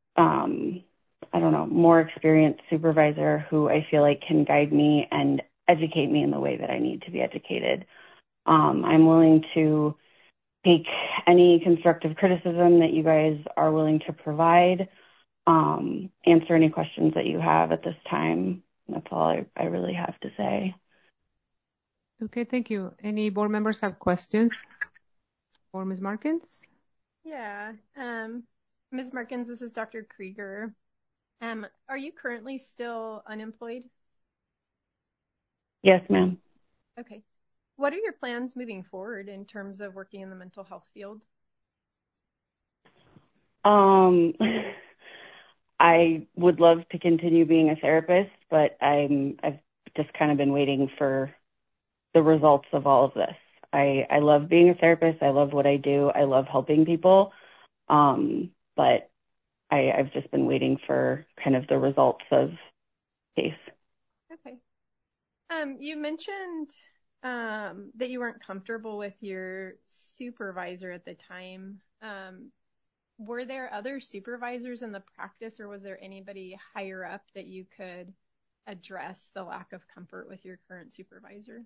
more experienced supervisor who I feel like can guide me and educate me in the way that I need to be educated. I'm willing to take any constructive criticism that you guys are willing to provide, answer any questions that you have at this time. That's all I really have to say. Okay, thank you. Any board members have questions for Ms. Markins? Yeah. Ms. Markins, this is Dr. Krieger. Are you currently still unemployed? Yes, ma'am. Okay. What are your plans moving forward in terms of working in the mental health field? I would love to continue being a therapist, but I've just kind of been waiting for the results of all of this. I love being a therapist. I love what I do. I love helping people. But I've just been waiting for kind of the results of case. Okay. You mentioned that you weren't comfortable with your supervisor at the time. Were there other supervisors in the practice, or was there anybody higher up that you could address the lack of comfort with your current supervisor?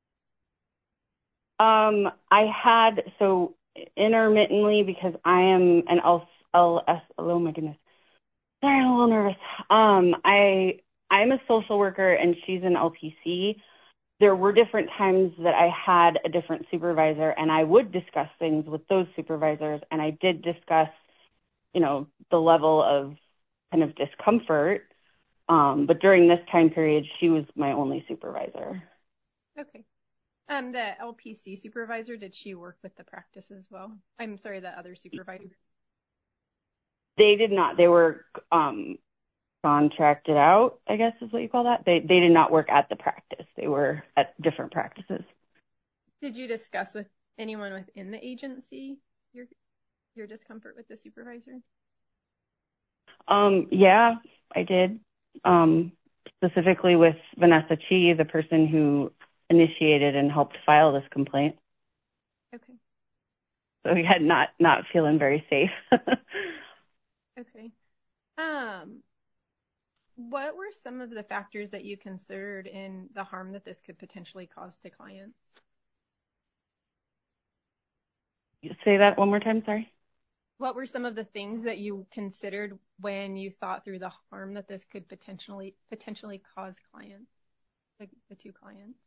I had, so intermittently, because I am an LS, oh my goodness. Sorry, I'm a little nervous. I'm a social worker and she's an LPC. There were different times that I had a different supervisor and I would discuss things with those supervisors, and I did discuss, the level of kind of discomfort. But during this time period, she was my only supervisor. Okay. The LPC supervisor, did she work with the practice as well? I'm sorry, the other supervisor. They did not. They were contracted out, I guess is what you call that. They did not work at the practice. They were at different practices. Did you discuss with anyone within the agency your discomfort with the supervisor? Yeah, I did. Specifically with Vanessa Chi, the person who initiated and helped file this complaint. Okay. So we had not feeling very safe. Okay. What were some of the factors that you considered in the harm that this could potentially cause to clients? Say that one more time, sorry. What were some of the things that you considered when you thought through the harm that this could potentially cause clients, the two clients?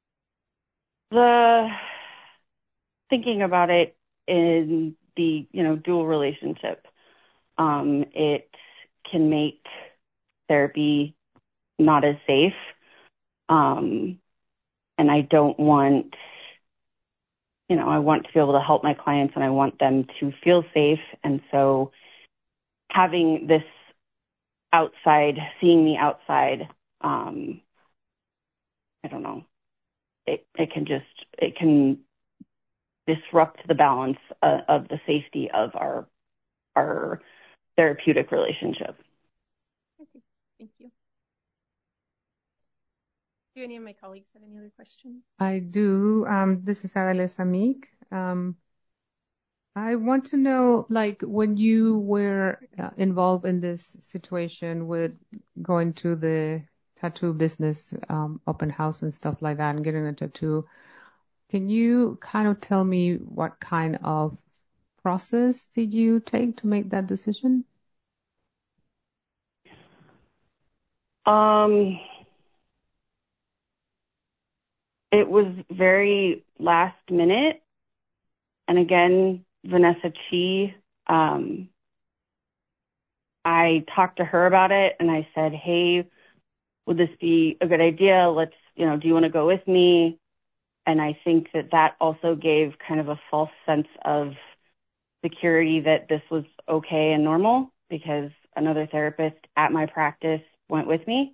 Thinking about it in the, dual relationship, it can make therapy not as safe. And I don't want, I want to be able to help my clients and I want them to feel safe. And so having this outside, seeing me outside, I don't know, it can disrupt the balance of the safety of our therapeutic relationship. Okay, thank you. Do any of my colleagues have any other questions? I do. This is Adales Amik. I want to know, like, when you were involved in this situation with going to the tattoo business, open house and stuff like that and getting a tattoo, can you kind of tell me what kind of process did you take to make that decision? It was very last minute. And again, Vanessa Chi, I talked to her about it and I said, hey, would this be a good idea? Let's, do you want to go with me? And I think that also gave kind of a false sense of security that this was okay and normal, because another therapist at my practice went with me.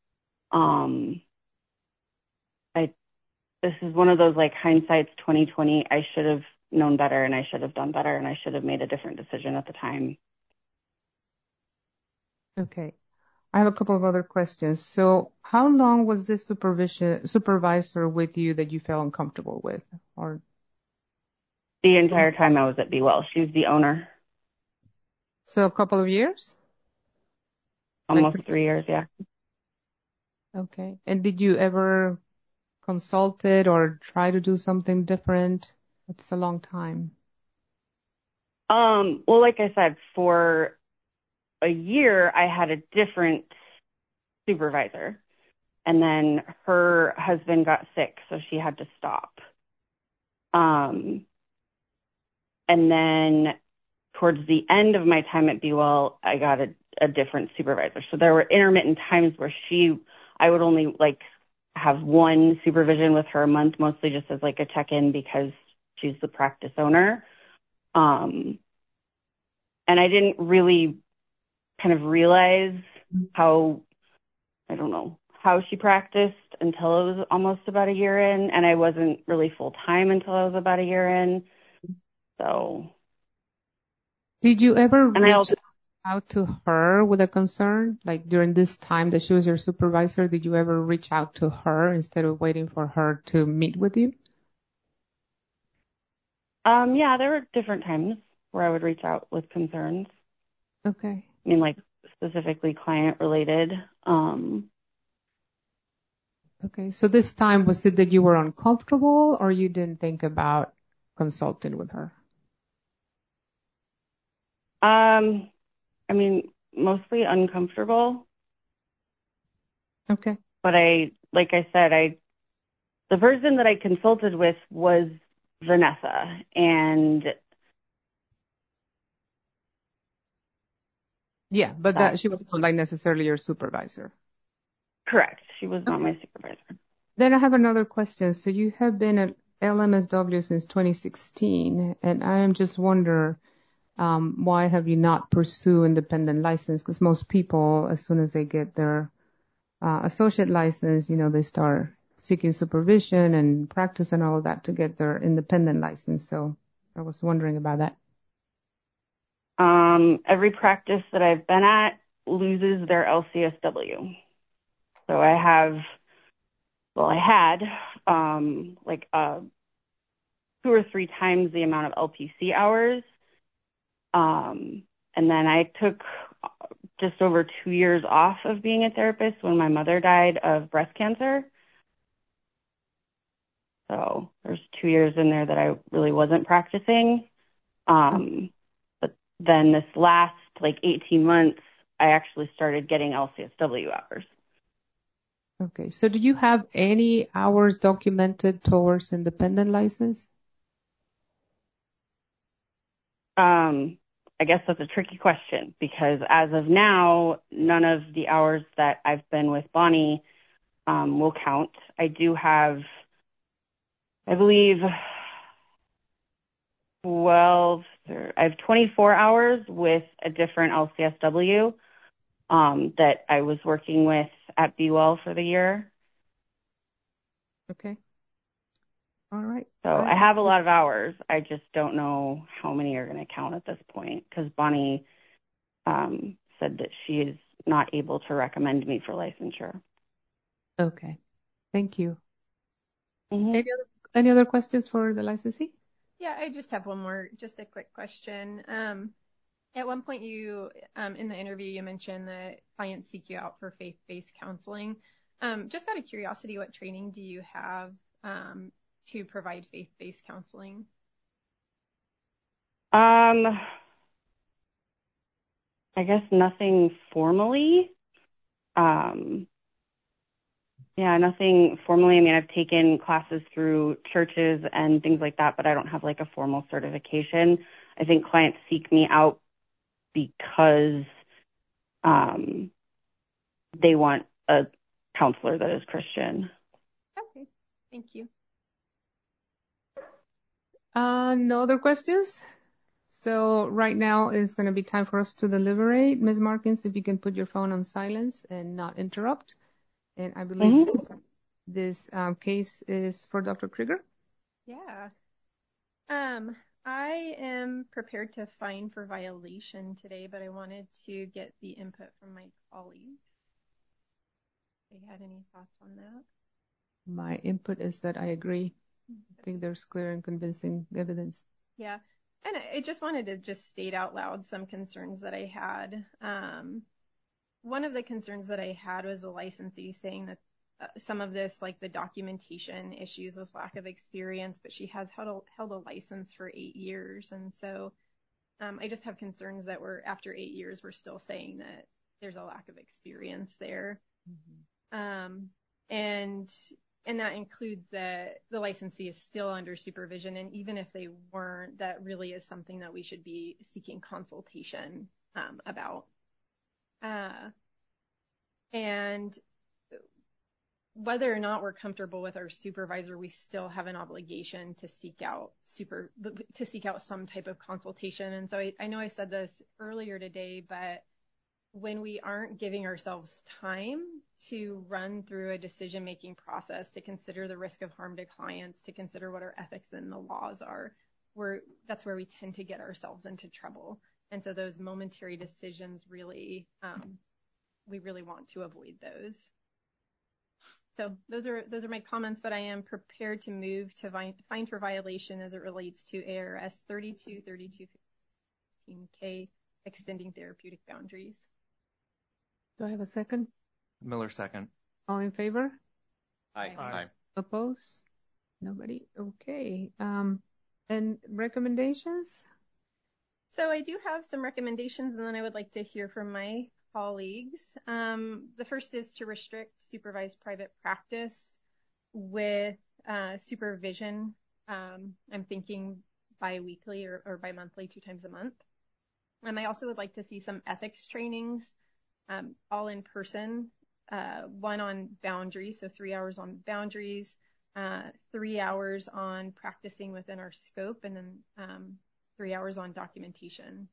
This is one of those, like, hindsight's 2020. I should have known better and I should have done better and I should have made a different decision at the time. Okay. I have a couple of other questions. So how long was this supervisor with you that you felt uncomfortable with? Or the entire time I was at Be Well. She's the owner. So a couple of years? Almost 3 years, yeah. Okay. And did you ever consult it or try to do something different? It's a long time. Well, like I said, for a year, I had a different supervisor. And then her husband got sick, so she had to stop. And then towards the end of my time at Be Well, I got a different supervisor. So there were intermittent times where I would only, like, have one supervision with her a month, mostly just as, like, a check-in because she's the practice owner. And I didn't really kind of realize how she practiced until it was almost about a year in, and I wasn't really full-time until I was about a year in. So. Did you ever reach out to her with a concern? Like, during this time that she was your supervisor, did you ever reach out to her instead of waiting for her to meet with you? Yeah, there were different times where I would reach out with concerns. Okay. I mean, like, specifically client related. Okay. So this time, was it that you were uncomfortable or you didn't think about consulting with her? I mean, mostly uncomfortable. Okay. But like I said, the person that I consulted with was Vanessa, and yeah, but she was not, like, necessarily your supervisor. Correct. She was not my supervisor. Then I have another question. So you have been at LMSW since 2016, and I am just wondering, why have you not pursued independent license? Because most people, as soon as they get their associate license, they start seeking supervision and practice and all of that to get their independent license. So I was wondering about that. Every practice that I've been at loses their LCSW. So I had 2 or 3 times the amount of LPC hours. And then I took just over 2 years off of being a therapist when my mother died of breast cancer. So there's 2 years in there that I really wasn't practicing. But then this last 18 months, I actually started getting LCSW hours. Okay. So do you have any hours documented towards independent license? I guess that's a tricky question because as of now, none of the hours that I've been with Bonnie will count. I do have, I believe, I have 24 hours with a different LCSW that I was working with at Be Well for the year. Okay. All right. So I have a lot of hours. I just don't know how many are going to count at this point because Bonnie said that she is not able to recommend me for licensure. Okay. Thank you. Mm-hmm. Any other questions for the licensee? Yeah, I just have one more, just a quick question. At one point you, in the interview, you mentioned that clients seek you out for faith-based counseling. Just out of curiosity, what training do you have to provide faith-based counseling? I guess nothing formally. Yeah, nothing formally. I mean, I've taken classes through churches and things like that, but I don't have like a formal certification. I think clients seek me out because they want a counselor that is Christian. Okay, thank you. No other questions? So right now is going to be time for us to deliberate. Ms. Markins, if you can put your phone on silence and not interrupt. And I believe this case is for Dr. Krieger. Yeah. I am prepared to fine for violation today, but I wanted to get the input from my colleagues. If they had any thoughts on that. My input is that I agree. I think there's clear and convincing evidence. Yeah. And I just wanted to just state out loud some concerns that I had. One of the concerns that I had was the licensee saying that some of this, like the documentation issues, was lack of experience, but she has held a license for 8 years. And so I just have concerns that after 8 years, we're still saying that there's a lack of experience there. And that includes that the licensee is still under supervision. And even if they weren't, that really is something that we should be seeking consultation about. And whether or not we're comfortable with our supervisor, we still have an obligation to seek out some type of consultation. And so I know I said this earlier today, but when we aren't giving ourselves time to run through a decision-making process, to consider the risk of harm to clients, to consider what our ethics and the laws are, that's where we tend to get ourselves into trouble. And so those momentary decisions really, we really want to avoid those. So those are my comments, but I am prepared to move to fine for violation as it relates to ARS 323215K, extending therapeutic boundaries. Do I have a second? Miller, second. All in favor? Aye. Aye. Opposed? Nobody? Okay. And recommendations? So I do have some recommendations, and then I would like to hear from my colleagues. The first is to restrict supervised private practice with supervision. I'm thinking bi-weekly or bi-monthly, 2 times a month. I also would like to see some ethics trainings, all in person, 1 on boundaries, so 3 hours on boundaries, 3 hours on practicing within our scope, and then 3 hours on documentation.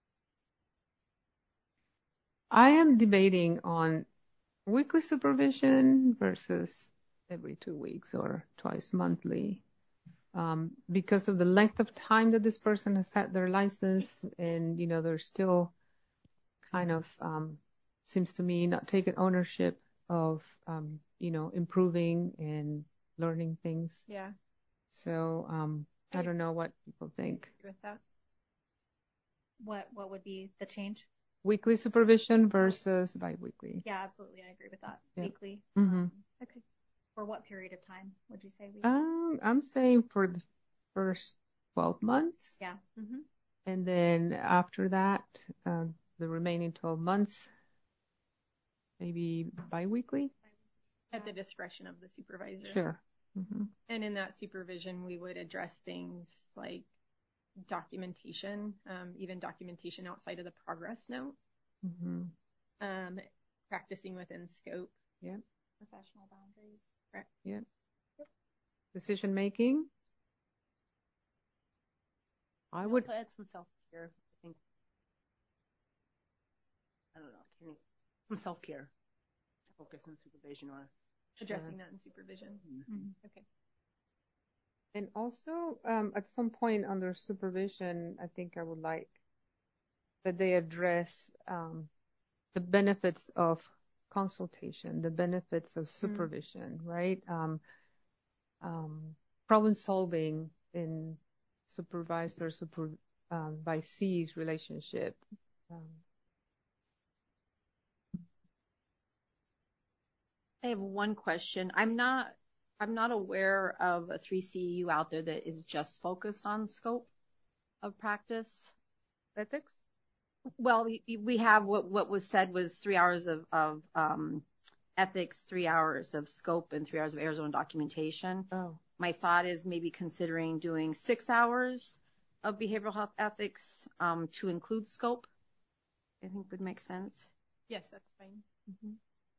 I am debating on weekly supervision versus every 2 weeks or twice monthly, because of the length of time that this person has had their license, and they're still kind of seems to me not taking ownership of improving and learning things. Yeah. So I don't know what people think. With that, what would be the change? Weekly supervision versus bi-weekly. Yeah, absolutely. I agree with that. Yeah. Weekly. Mm-hmm. Okay. For what period of time would you say? I'm saying for the first 12 months. Yeah. Mm-hmm. And then after that, the remaining 12 months, maybe bi-weekly. At the discretion of the supervisor. Sure. Mm-hmm. And in that supervision, we would address things like documentation, even documentation outside of the progress note, practicing within scope. Yeah. Professional boundaries. Correct. Yeah. Decision making. I would also add some self-care. I think. I don't know. Some self-care. Focus on supervision or addressing that in supervision. Mm-hmm. Okay. And also, at some point under supervision, I think I would like that they address the benefits of consultation, the benefits of supervision, right? Problem solving in supervisor vicees relationship. I have one question. I'm not aware of a 3CEU out there that is just focused on scope of practice. Ethics? Well, we have what was said was 3 hours of ethics, 3 hours of scope, and 3 hours of Arizona documentation. Oh. My thought is maybe considering doing 6 hours of behavioral health ethics to include scope. I think would make sense. Yes, that's fine. Mm-hmm.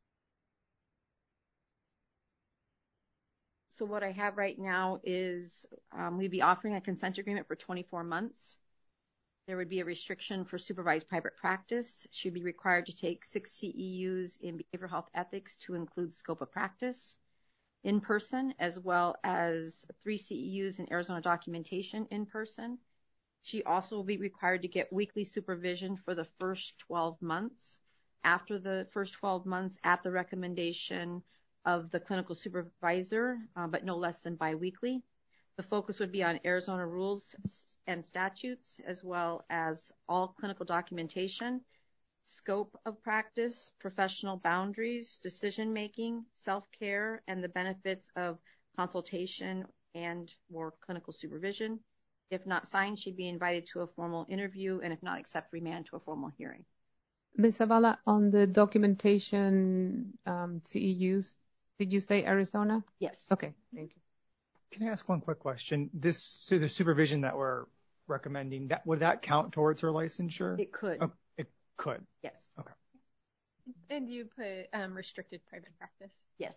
So what I have right now is we'd be offering a consent agreement for 24 months. There would be a restriction for supervised private practice. She'd be required to take 6 CEUs in behavioral health ethics to include scope of practice in person, as well as 3 CEUs in Arizona documentation in person. She also will be required to get weekly supervision for the first 12 months. After the first 12 months, at the recommendation of the clinical supervisor, but no less than biweekly. The focus would be on Arizona rules and statutes, as well as all clinical documentation, scope of practice, professional boundaries, decision-making, self-care, and the benefits of consultation and or clinical supervision. If not signed, she'd be invited to a formal interview, and if not, accept remand to a formal hearing. Ms. Zavala, on the documentation CEUs, did you say Arizona? Yes. Okay, thank you. Can I ask one quick question? So the supervision that we're recommending, would that count towards her licensure? It could. Oh, it could. Yes. Okay. And you put restricted private practice? Yes.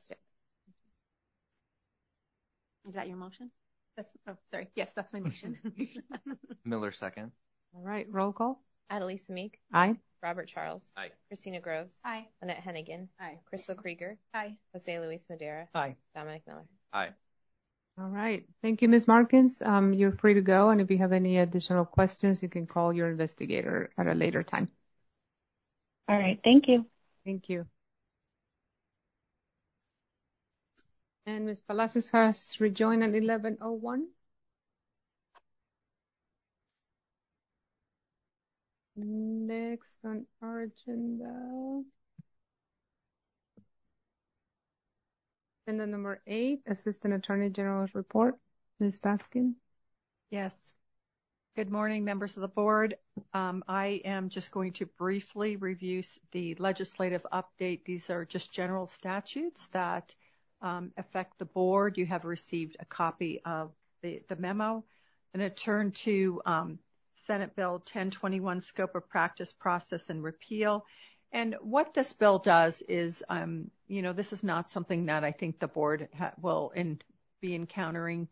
Is that your motion? Sorry. Yes, that's my motion. Miller, second. All right, roll call. Adelisa Meek. Aye. Robert Charles. Aye. Christina Groves. Aye. Lynette Hennigan. Aye. Crystal Krieger. Aye. Jose Luis Madera. Aye. Dominic Miller. Aye. All right. Thank you, Ms. Markins. You're free to go. And if you have any additional questions, you can call your investigator at a later time. All right. Thank you. Thank you. And Ms. Palacios has rejoined at 11:01. Next on our agenda. Agenda number 8, Assistant Attorney General's report. Ms. Baskin. Yes. Good morning, members of the board. I am just going to briefly review the legislative update. These are just general statutes that affect the board. You have received a copy of the memo. I'm going to turn to Senate Bill 1021, Scope of Practice, Process, and Repeal. And what this bill does is, this is not something that I think the board will be encountering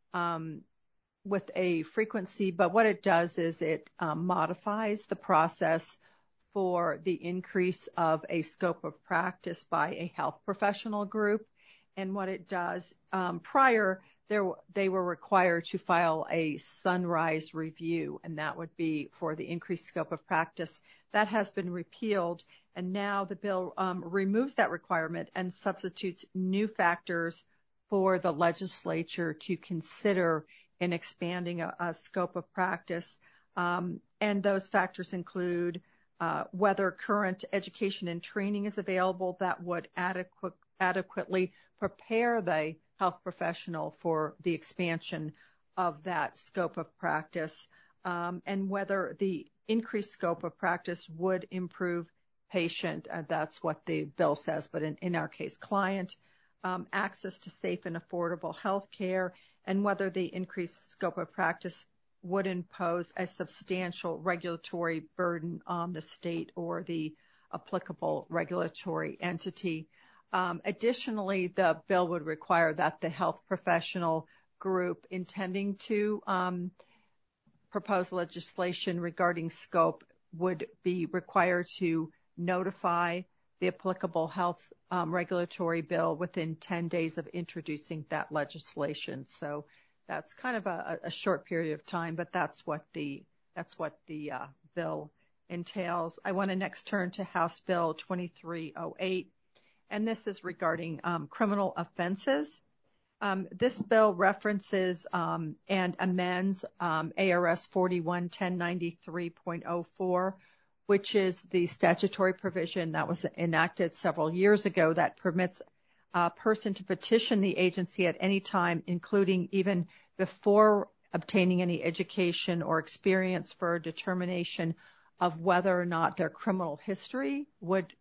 with a frequency, but what it does is it modifies the process for the increase of a scope of practice by a health professional group. And what it does, prior, they were required to file a sunrise review, and that would be for the increased scope of practice. That has been repealed, and now the bill removes that requirement and substitutes new factors for the legislature to consider in expanding a scope of practice. And those factors include whether current education and training is available that would adequately prepare the health professional for the expansion of that scope of practice, and whether the increased scope of practice would improve patient, that's what the bill says, but in our case, client, access to safe and affordable health care, and whether the increased scope of practice would impose a substantial regulatory burden on the state or the applicable regulatory entity. Additionally, the bill would require that the health professional group intending to propose legislation regarding scope would be required to notify the applicable health regulatory bill within 10 days of introducing that legislation. So that's kind of a short period of time, but that's what the bill entails. I want to next turn to House Bill 2308, and this is regarding criminal offenses. This bill references and amends ARS 41-1093.04, which is the statutory provision that was enacted several years ago that permits a person to petition the agency at any time, including even before obtaining any education or experience, for a determination of whether or not their criminal history would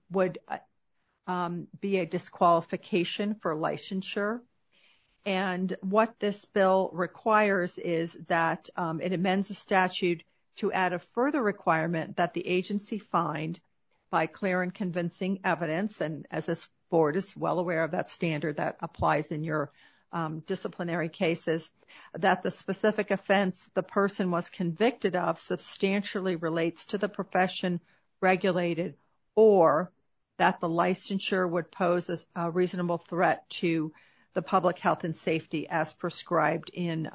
be a disqualification for licensure. And what this bill requires is that it amends the statute to add a further requirement that the agency find by clear and convincing evidence, and as this board is well aware of that standard that applies in your disciplinary cases, that the specific offense the person was convicted of substantially relates to the profession regulated, or that the licensure would pose a reasonable threat to the public health and safety as prescribed in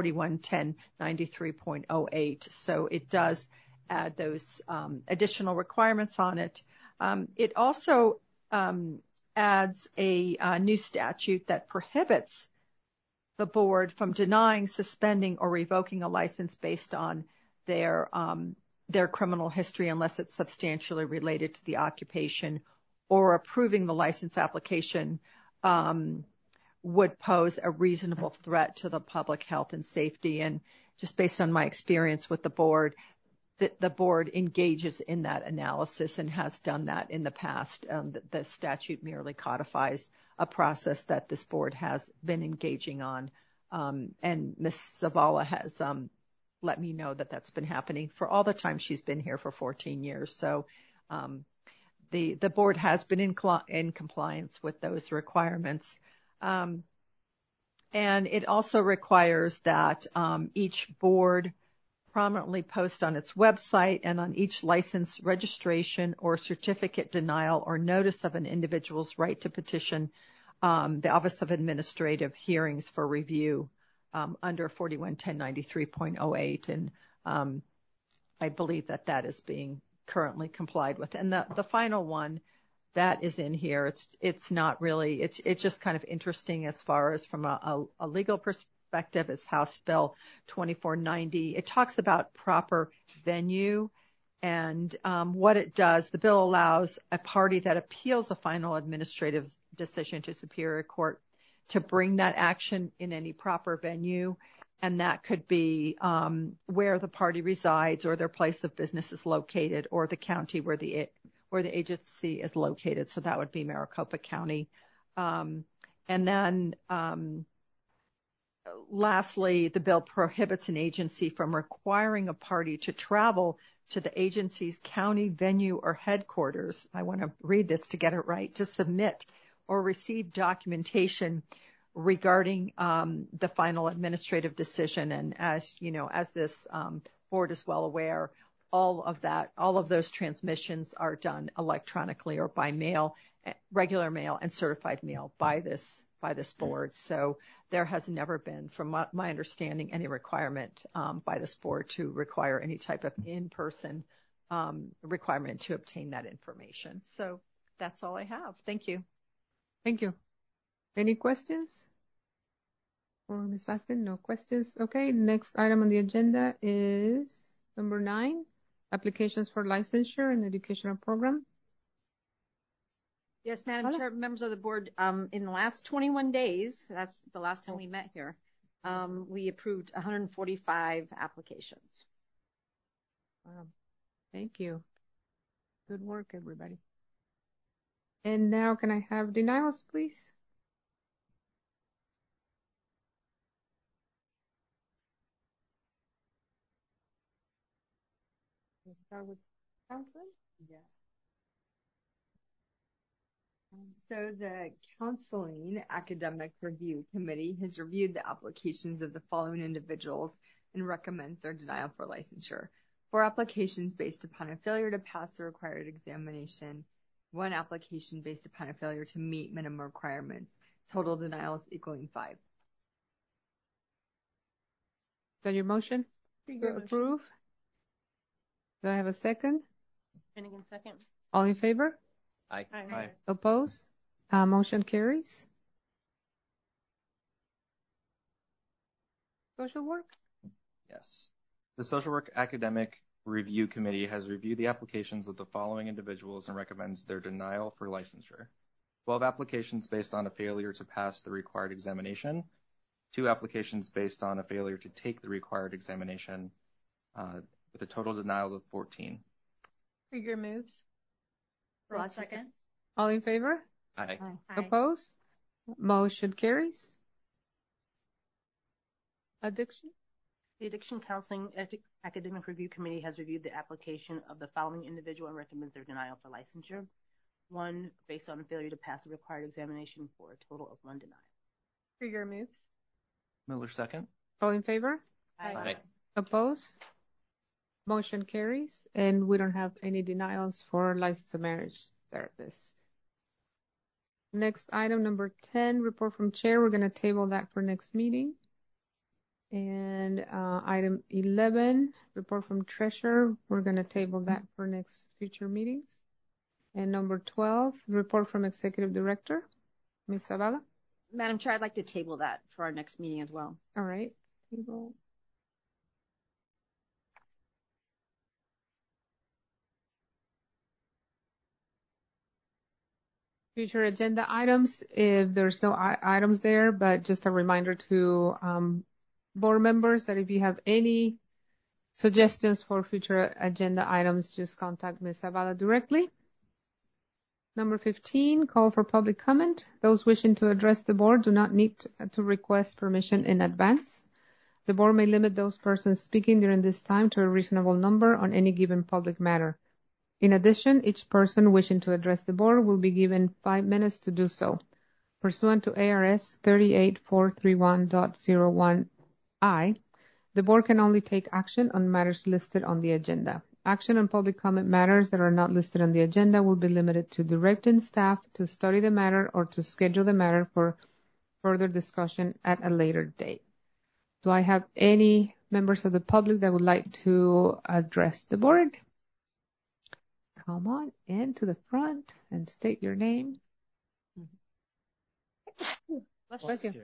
41-1093.08. So it does add those additional requirements on it. It also adds a new statute that prohibits the board from denying, suspending, or revoking a license based on their criminal history unless it's substantially related to the occupation, or approving the license application would pose a reasonable threat to the public health and safety. And just based on my experience with the board, the board engages in that analysis and has done that in the past. The statute merely codifies a process that this board has been engaging on. And Ms. Zavala has let me know that that's been happening for all the time she's been here for 14 years. So the board has been in compliance with those requirements. And it also requires that each board prominently post on its website and on each license registration or certificate denial or notice of an individual's right to petition the Office of Administrative Hearings for review under 41-1093.08. And I believe that is being currently complied with. And the final one that is in here, it's not really, it's just kind of interesting as far as from a legal perspective. It's House Bill 2490. It talks about proper venue, and what it does, the bill allows a party that appeals a final administrative decision to Superior Court to bring that action in any proper venue. And that could be where the party resides, or their place of business is located, or the county where the agency is located. So that would be Maricopa County. And then lastly, the bill prohibits an agency from requiring a party to travel to the agency's county venue or headquarters. I want to read this to get it right. To submit or receive documentation regarding the final administrative decision. And as you know, as this board is well aware, all of those transmissions are done electronically or by mail, regular mail and certified mail by this board. So there has never been, from my understanding, any requirement by this board to require any type of in-person requirement to obtain that information. So that's all I have. Thank you. Thank you. Any questions for Ms. Baskin? No questions. Okay, next item on the agenda is number 9, applications for licensure and educational program. Yes, Madam Chair, members of the board, in the last 21 days, that's the last time we met here, we approved 145 applications. Wow. Thank you. Good work, everybody. And now can I have denials, please? Let's start with counseling. Yeah. So the Counseling Academic Review Committee has reviewed the applications of the following individuals and recommends their denial for licensure. 4 applications based upon a failure to pass the required examination, 1 application based upon a failure to meet minimum requirements. Total denials equaling 5. that your motion to approve? Do I have a second? Finnegan, second. All in favor? Aye. Aye. Oppose? Motion carries. Social work? Yes. The Social Work Academic Review Committee has reviewed the applications of the following individuals and recommends their denial for licensure. 12 applications based on a failure to pass the required examination, 2 applications based on a failure to take the required examination, with a total denials of 14. Krieger moves. Ross second. All in favor? Aye. Oppose? Motion carries. Addiction? The Addiction Counseling Academic Review Committee has reviewed the application of the following individual and recommends their denial for licensure. 1, based on a failure to pass the required examination for a total of 1 denial. Krieger moves. Miller second. All in favor? Aye. Oppose? Motion carries. And we don't have any denials for licensed marriage therapists. Next item, number 10, report from chair. We're going to table that for next meeting. And item 11, report from treasurer. We're going to table that for next future meetings. And number 12, report from executive director. Ms. Zavala? Madam Chair, I'd like to table that for our next meeting as well. All right. Table. Future agenda items, if there's no items there, but just a reminder to board members that if you have any suggestions for future agenda items, just contact Ms. Zavala directly. Number 15, call for public comment. Those wishing to address the board do not need to request permission in advance. The board may limit those persons speaking during this time to a reasonable number on any given public matter. In addition, each person wishing to address the board will be given 5 minutes to do so. Pursuant to ARS 38431.01I, the board can only take action on matters listed on the agenda. Action on public comment matters that are not listed on the agenda will be limited to directing staff to study the matter or to schedule the matter for further discussion at a later date. Do I have any members of the public that would like to address the board? Come on in to the front and state your name. Bless you.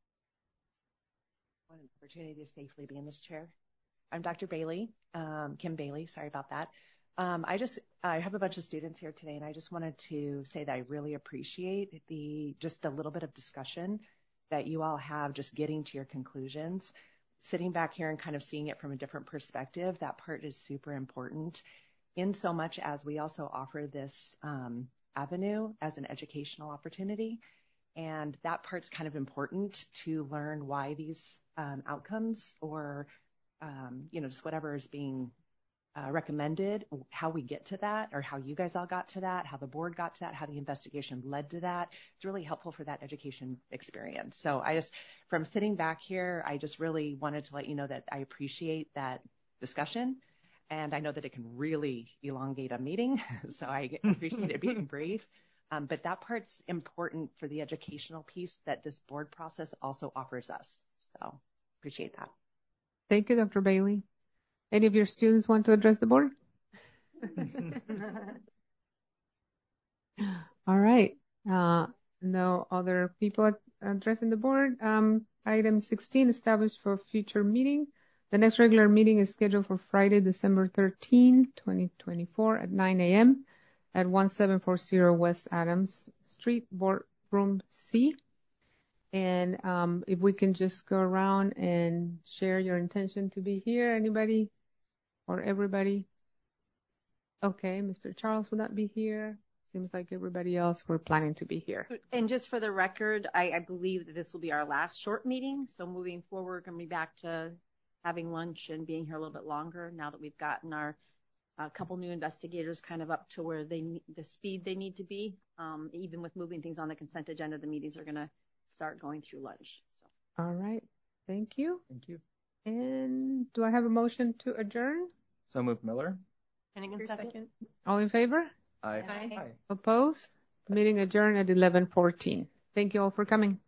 What an opportunity to safely be in this chair. I'm Dr. Bailey, Kim Bailey. Sorry about that. I have a bunch of students here today, and I just wanted to say that I really appreciate just the little bit of discussion that you all have, just getting to your conclusions. Sitting back here and kind of seeing it from a different perspective, that part is super important. In so much as we also offer this avenue as an educational opportunity. And that part's kind of important to learn why these outcomes or, just whatever is being recommended, how we get to that, or how you guys all got to that, how the board got to that, how the investigation led to that. It's really helpful for that education experience. So from sitting back here, I just really wanted to let you know that I appreciate that discussion. And I know that it can really elongate a meeting, so I appreciate it being brief. But that part's important for the educational piece that this board process also offers us. So appreciate that. Thank you, Dr. Bailey. Any of your students want to address the board? All right. No other people addressing the board. Item 16, established for future meeting. The next regular meeting is scheduled for Friday, December 13, 2024 at 9 a.m. at 1740 West Adams Street, Boardroom C. And if we can just go around and share your intention to be here. Anybody or everybody? Okay, Mr. Charles will not be here. Seems like everybody else we're planning to be here. And just for the record, I believe that this will be our last short meeting. So moving forward, we're going to be back to having lunch and being here a little bit longer now that we've gotten our couple new investigators kind of up to where the speed they need to be. Even with moving things on the consent agenda, the meetings are going to start going through lunch. So. All right. Thank you. Thank you. And do I have a motion to adjourn? So moved, Miller. Finnegan, second. All in favor? Aye. Opposed? Meeting adjourned at 11:14. Thank you all for coming.